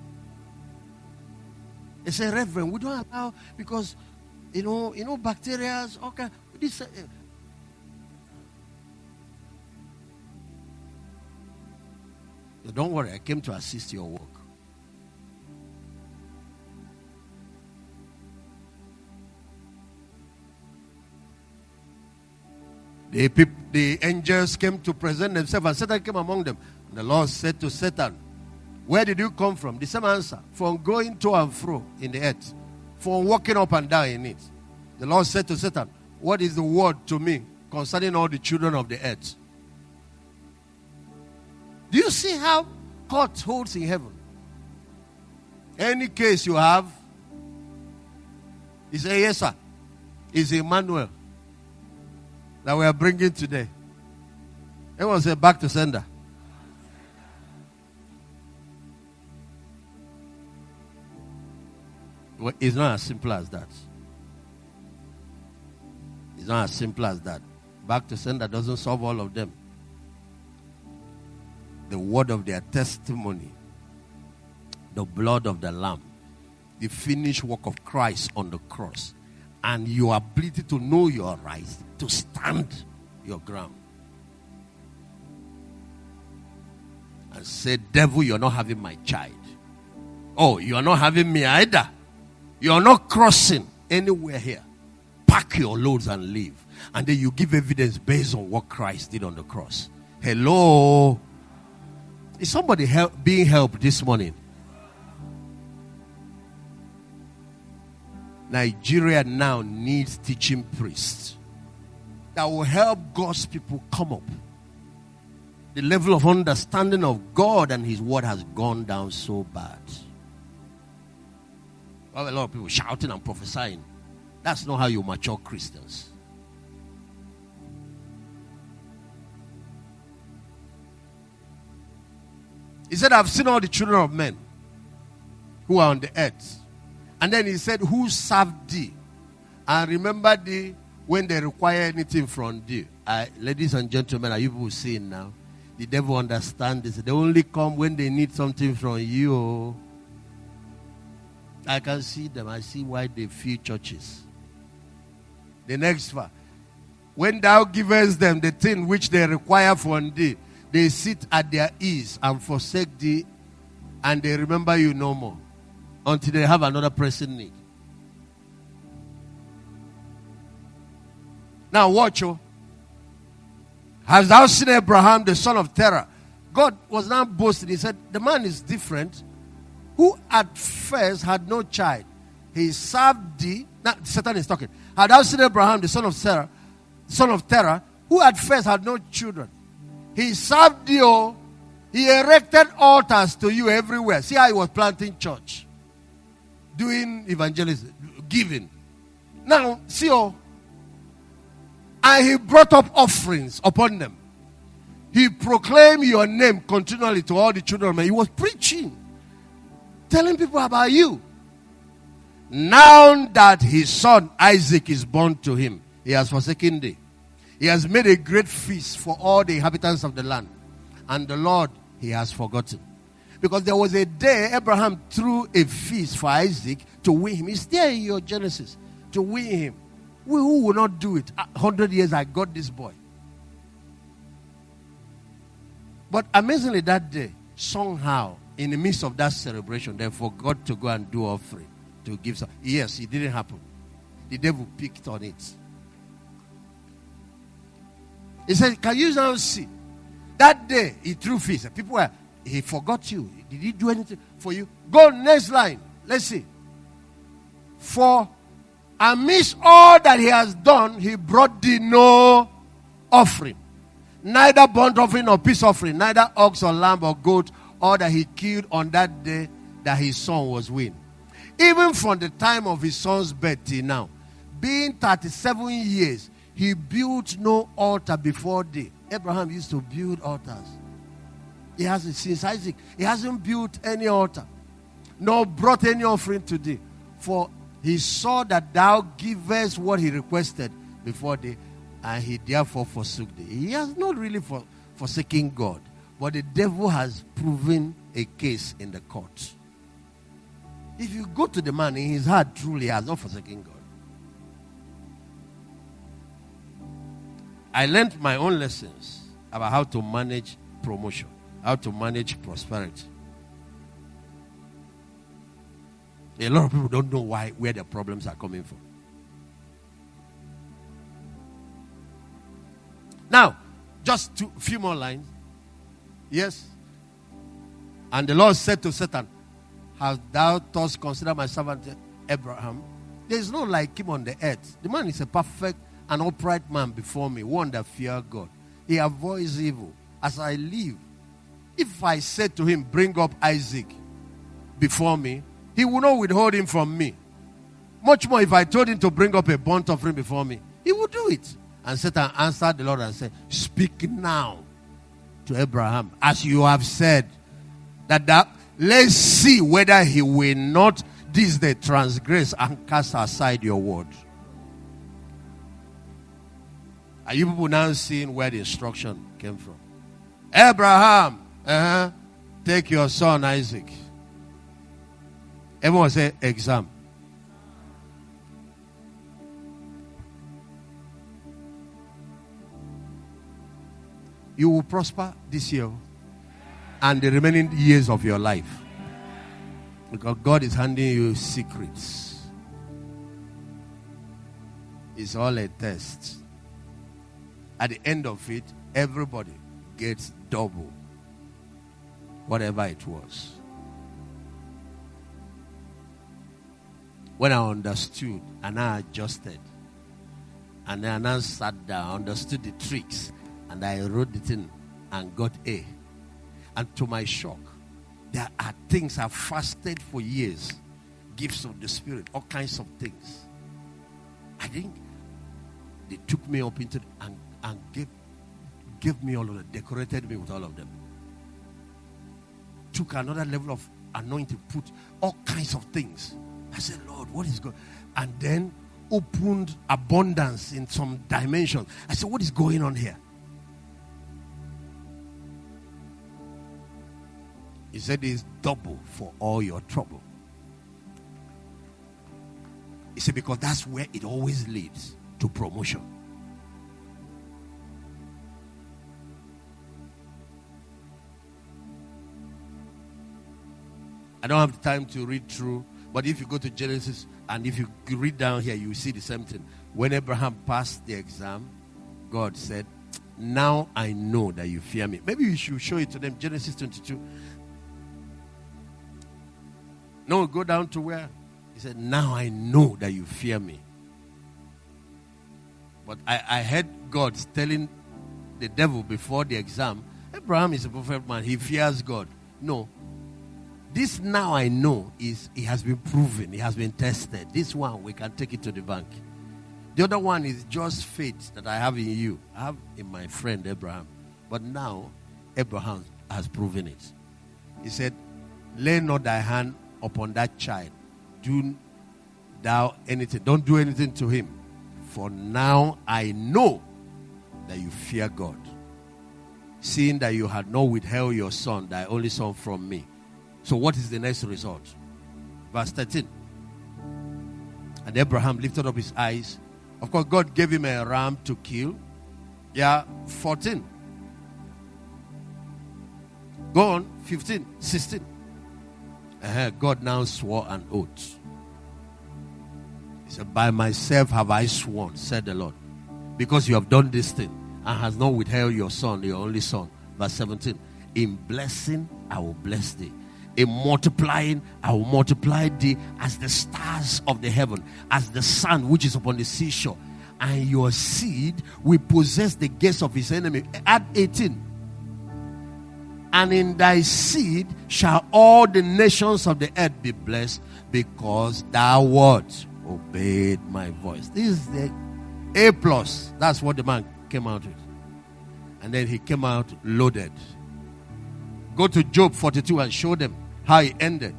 S4: They said, Reverend, we don't allow because, you know, bacteria. Okay, this. So don't worry, I came to assist your work. The angels came to present themselves, and Satan came among them. And the Lord said to Satan, where did you come from? The same answer. From going to and fro in the earth. From walking up and down in it. The Lord said to Satan, what is the word to me concerning all the children of the earth? Do you see how court holds in heaven? Any case you have, he said, yes, sir. It's Emmanuel that we are bringing today. Everyone say, back to sender. Well, it's not as simple as that. It's not as simple as that. Back to sender doesn't solve all of them. The word of their testimony, the blood of the Lamb, the finished work of Christ on the cross, and your ability to know your rights, to stand your ground. And say, devil, you're not having my child. Oh, you're not having me either. You're not crossing anywhere here. Pack your loads and leave. And then you give evidence based on what Christ did on the cross. Hello? Is somebody being helped this morning? Nigeria now needs teaching priests that will help God's people come up. The level of understanding of God and His word has gone down so bad. We have a lot of people shouting and prophesying. That's not how you mature Christians. He said, I've seen all the children of men who are on the earth. And then he said, who served thee? And remember thee when they require anything from thee. Ladies and gentlemen, are you people seeing now? The devil understands this. They only come when they need something from you. I can see them. I see why they fill churches. The next verse. When thou givest them the thing which they require from thee, they sit at their ease and forsake thee, and they remember you no more until they have another pressing need. Now watch, oh. Hast thou seen Abraham, the son of Terah? God was now boasting. He said, the man is different, who at first had no child. He served thee. Now, Satan is talking. Hast thou seen Abraham, the son of Terah, who at first had no children? He served you. He erected altars to you everywhere. See how he was planting church, doing evangelism, giving. Now, see, and he brought up offerings upon them. He proclaimed your name continually to all the children of men. He was preaching, telling people about you. Now that his son Isaac is born to him, he has forsaken thee. He has made a great feast for all the inhabitants of the land. And the Lord he has forgotten. Because there was a day Abraham threw a feast for Isaac to win him. It's there in your Genesis. To win him. Who will not do it? 100 years I got this boy. But amazingly that day, somehow, in the midst of that celebration, they forgot to go and do offering. To give some. Yes, it didn't happen. The devil picked on it. He said, can you now see? That day, he threw feast. People were, he forgot you. Did he do anything for you? Go next line. Let's see. For amidst all that he has done, he brought thee no offering. Neither burnt offering nor peace offering. Neither ox or lamb or goat, or that he killed on that day that his son was weaned. Even from the time of his son's birth till now, being 37 years, he built no altar before thee. Abraham used to build altars. He hasn't, since Isaac, he hasn't built any altar, nor brought any offering to thee. For he saw that thou givest what he requested before thee, and he therefore forsook thee. He has not really forsaken God, but the devil has proven a case in the court. If you go to the man in his heart, truly he has not forsaken God. I learned my own lessons about how to manage promotion, how to manage prosperity. A lot of people don't know where the problems are coming from. Now, just a few more lines. Yes. And the Lord said to Satan, hast thou thus considered my servant Abraham? There is no like him on the earth. The man is a perfect and upright man before me, one that fears God. He avoids evil. As I live, if I said to him, bring up Isaac before me, he will not withhold him from me. Much more if I told him to bring up a burnt offering before me, he would do it. And Satan answered the Lord and said, speak now to Abraham, as you have said, that let's see whether he will not this day transgress and cast aside your word. Are you people now seeing where the instruction came from? Abraham, take your son Isaac. Everyone say exam. You will prosper this year and the remaining years of your life. Because God is handing you secrets. It's all a test. At the end of it, everybody gets double whatever it was. When I understood and I adjusted and then I sat down, understood the tricks, and I wrote it in and got A. And to my shock, there are things I've fasted for years. Gifts of the Spirit, all kinds of things. I think they took me up into and gave me all of them, decorated me with all of them. took another level of anointing, put all kinds of things. I said, Lord, what is going on? And then opened abundance in some dimensions. I said, what is going on here? He said, it's double for all your trouble. He said, because that's where it always leads to promotion. I don't have time to read through, but if you go to Genesis and if you read down here, you see the same thing. When Abraham passed the exam, God said, now I know that you fear me. Maybe you should show it to them. Genesis 22. No, go down to where he said, now I know that you fear me. But I heard God telling the devil before the exam, Abraham is a perfect man. He fears God. No. This now I know is, it has been proven. It has been tested. This one, we can take it to the bank. The other one is just faith that I have in you. I have in my friend Abraham. But now, Abraham has proven it. He said, lay not thy hand upon that child. Do thou anything. Don't do anything to him. For now I know that you fear God, seeing that you had not withheld your son, thy only son, from me. So what is the next result? Verse 13. And Abraham lifted up his eyes. Of course, God gave him a ram to kill. 14. Go on, 15, 16. God now swore an oath. He said, by myself have I sworn, said the Lord, because you have done this thing and has not withheld your son, your only son. Verse 17. In blessing, I will bless thee. In multiplying, I will multiply thee as the stars of the heaven, as the sun which is upon the seashore. And your seed will possess the gates of his enemy. At 18. And in thy seed shall all the nations of the earth be blessed, because thou what? Obeyed my voice. This is the A+. That's what the man came out with. And then he came out loaded. Go to Job 42 and show them how it ended.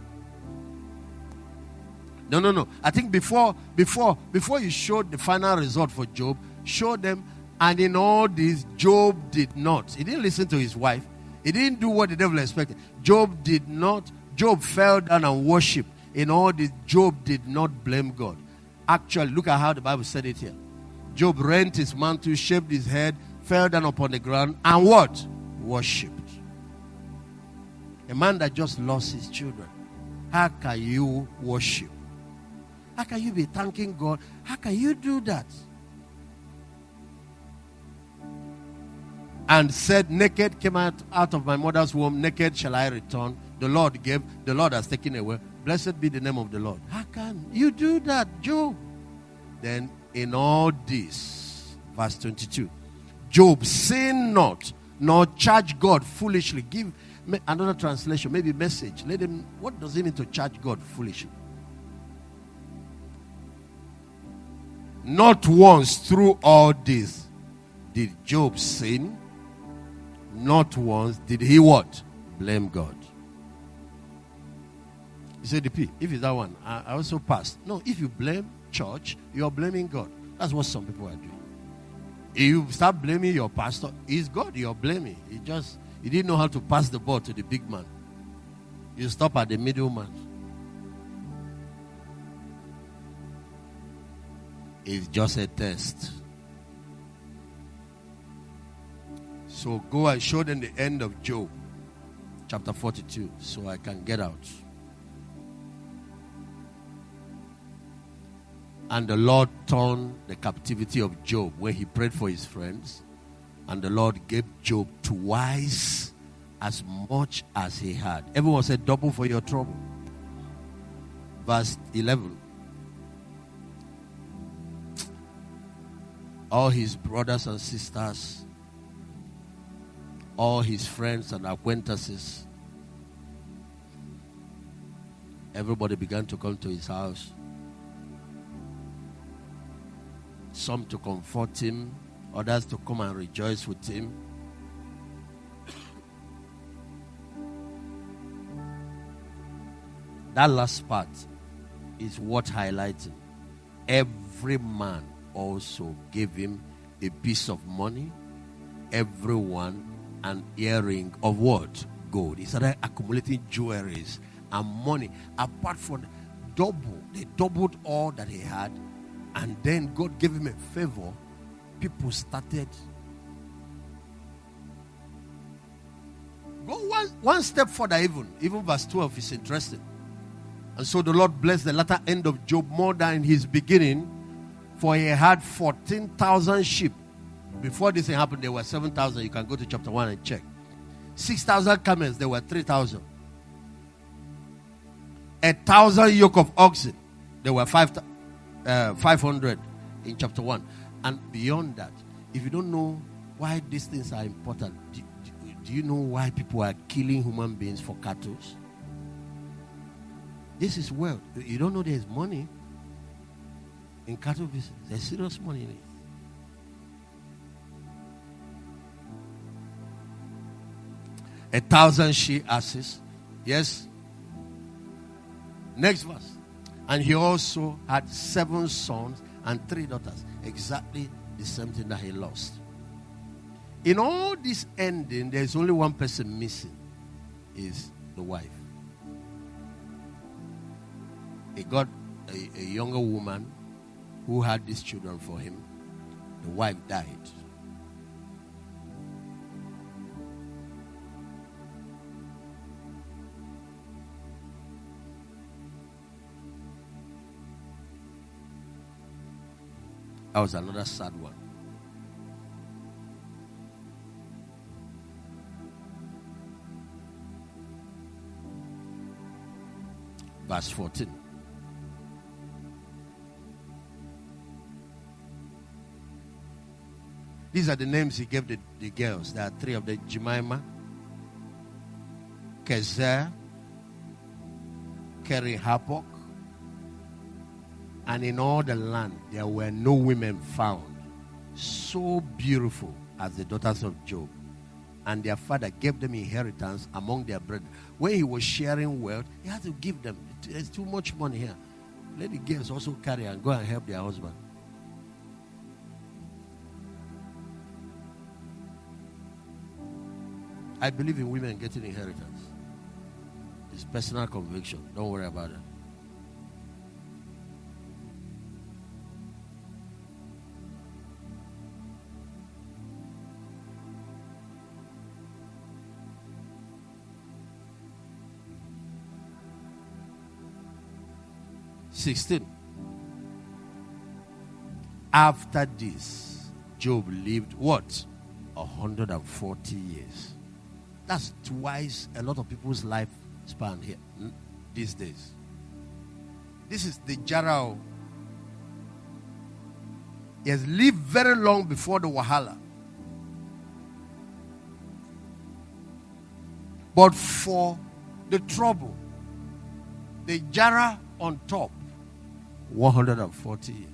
S4: No. I think before you showed the final result for Job, show them, and in all this, Job did not. He didn't listen to his wife. He didn't do what the devil expected. Job did not. Job fell down and worshipped. In all this, Job did not blame God. Actually, look at how the Bible said it here. Job rent his mantle, shaved his head, fell down upon the ground, and what? Worshipped. A man that just lost his children. How can you worship? How can you be thanking God? How can you do that? And said, naked came out of my mother's womb, naked shall I return. The Lord gave, the Lord has taken away. Blessed be the name of the Lord. How can you do that, Job? Then in all this, verse 22, Job sin not, nor charge God foolishly. Give another translation, maybe message. Let him. What does it mean to charge God foolishly? Not once through all this did Job sin. Not once did he what? Blame God. He said, if it's that one, I also passed. No, if you blame church, you're blaming God. That's what some people are doing. If you start blaming your pastor, it's God you're blaming. He didn't know how to pass the ball to the big man. You stop at the middleman. It's just a test. So go and show them the end of Job, chapter 42, so I can get out. And the Lord turned the captivity of Job when he prayed for his friends. And the Lord gave Job twice as much as he had. Everyone said, double for your trouble. Verse 11. All his brothers and sisters, all his friends and acquaintances, everybody began to come to his house. Some to comfort him, others to come and rejoice with him. That last part is worth highlighting. Every man also gave him a piece of money, everyone an earring of what? Gold. He started accumulating jewelries and money. Apart from they doubled all that he had, and then God gave him a favor. People started. Go one step further, even verse 12 is interesting. And so the Lord blessed the latter end of Job more than in his beginning, for he had 14,000 sheep. Before this thing happened, there were 7,000. You can go to chapter 1 and check. 6,000 camels, there were 3,000. 1,000 yoke of oxen, there were 500 in chapter 1. And beyond that, if you don't know why these things are important, do you know why people are killing human beings for cattle? This is wealth. You don't know there's money in cattle business. There's serious money in it. 1,000 she asses. Yes. Next verse. And he also had 7 sons and 3 daughters. Exactly the same thing that he lost. In all this ending, there's only one person missing. Is the wife. He got a younger woman who had these children for him. The wife died. That was another sad one. Verse 14. These are the names he gave the girls. There are 3 of them: Jemima, Kezer, Keri-Hapok. And in all the land, there were no women found so beautiful as the daughters of Job. And their father gave them inheritance among their brethren. When he was sharing wealth, he had to give them. There's too much money here. Let the girls also carry and go and help their husband. I believe in women getting inheritance. It's personal conviction. Don't worry about it. After this, Job lived what? 140 years. That's twice a lot of people's lifespan here these days. This is the Jarrah. He has lived very long before the Wahala. But for the trouble, the Jarrah on top, 140 years.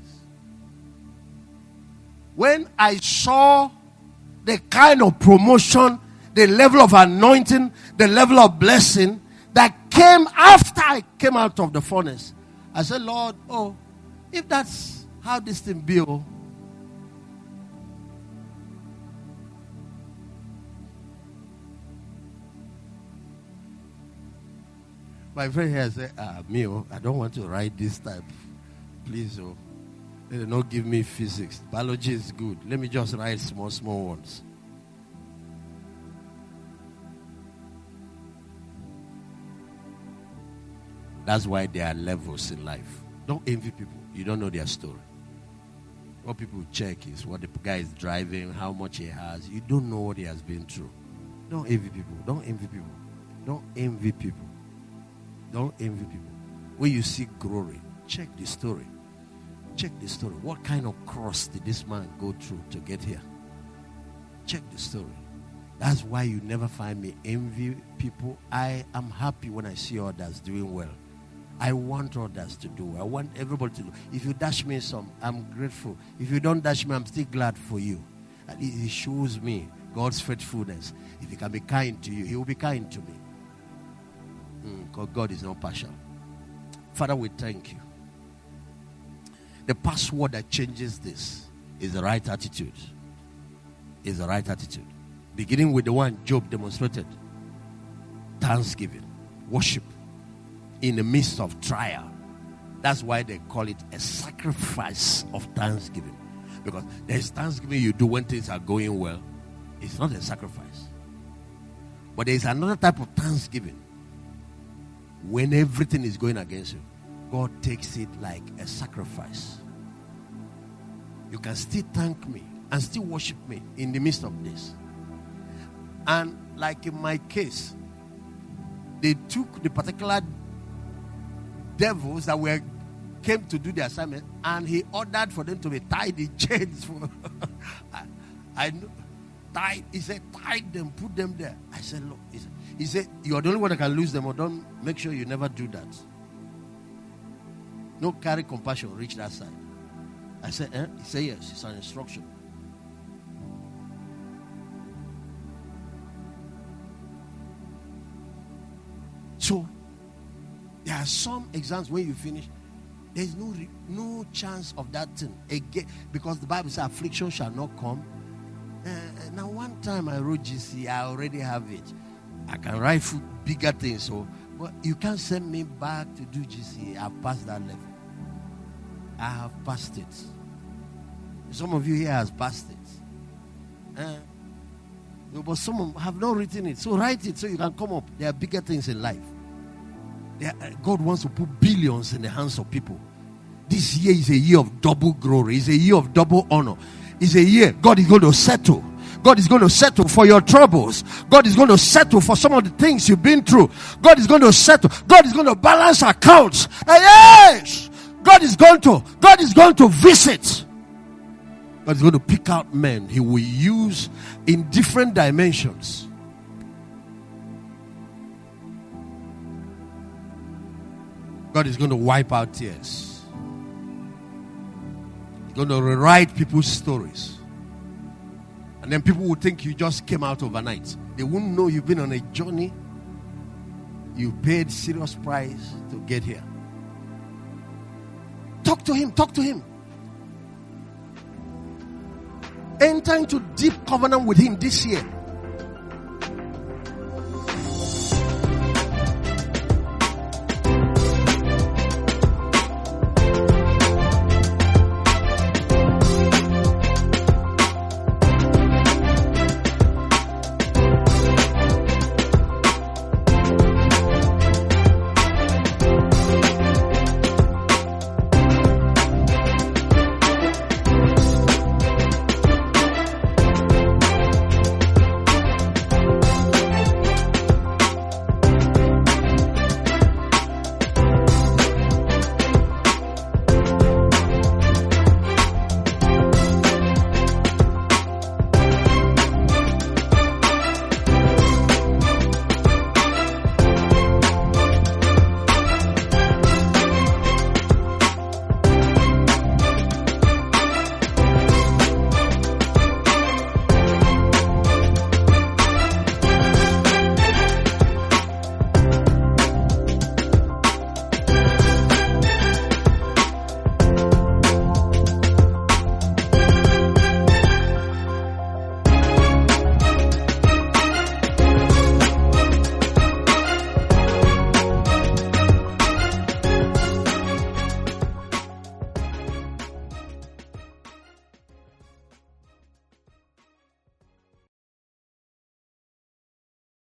S4: When I saw the kind of promotion, the level of anointing, the level of blessing that came after I came out of the furnace, I said, Lord, if that's how this thing be, my friend here said, I don't want to write this type. Please, they do not give me physics. Biology is good. Let me just write small ones. That's why there are levels in life. Don't envy people. You don't know their story. What people check is what the guy is driving, how much he has. You don't know what he has been through. Don't envy people. Don't envy people. Don't envy people. Don't envy people. When you see glory, check the story. Check the story. What kind of cross did this man go through to get here? Check the story. That's why you never find me envy people. I am happy when I see others doing well. I want others to do. I want everybody to do. If you dash me some, I'm grateful. If you don't dash me, I'm still glad for you. And it shows me God's faithfulness. If he can be kind to you, he will be kind to me. Because God is not partial. Father, we thank you. The password that changes this is the right attitude. Is the right attitude. Beginning with the one Job demonstrated. Thanksgiving. Worship. In the midst of trial. That's why they call it a sacrifice of thanksgiving. Because there's thanksgiving you do when things are going well. It's not a sacrifice. But there's another type of thanksgiving. When everything is going against you, God takes it like a sacrifice. You can still thank me and still worship me in the midst of this. And like in my case, they took the particular devils that came to do the assignment, and he ordered for them to be tied in chains. I know. Tied. He said, tie them, put them there. I said, look. He said, you're the only one that can lose them, or don't make sure you never do that. No carry compassion, reach that side. I said, He said, yes, it's an instruction. So, there are some exams when you finish, there's no chance of that thing again, because the Bible says affliction shall not come. Now, one time I wrote GC, I already have it. I can write bigger things, so but you can't send me back to do GC. I've passed that level. I have passed it. Some of you here has passed it. But some have not written it. So write it so you can come up. There are bigger things in life. God wants to put billions in the hands of people. This year is a year of double glory. It's a year of double honor. It's a year God is going to settle. God is going to settle for your troubles. God is going to settle for some of the things you've been through. God is going to settle. God is going to balance accounts. Yes! God is going to visit. God is going to pick out men He will use in different dimensions. God is going to wipe out tears. He's going to rewrite people's stories. And then people will think you just came out overnight. They won't know you've been on a journey. You paid serious price to get here. Talk to Him. Talk to Him. Enter into deep covenant with Him this year.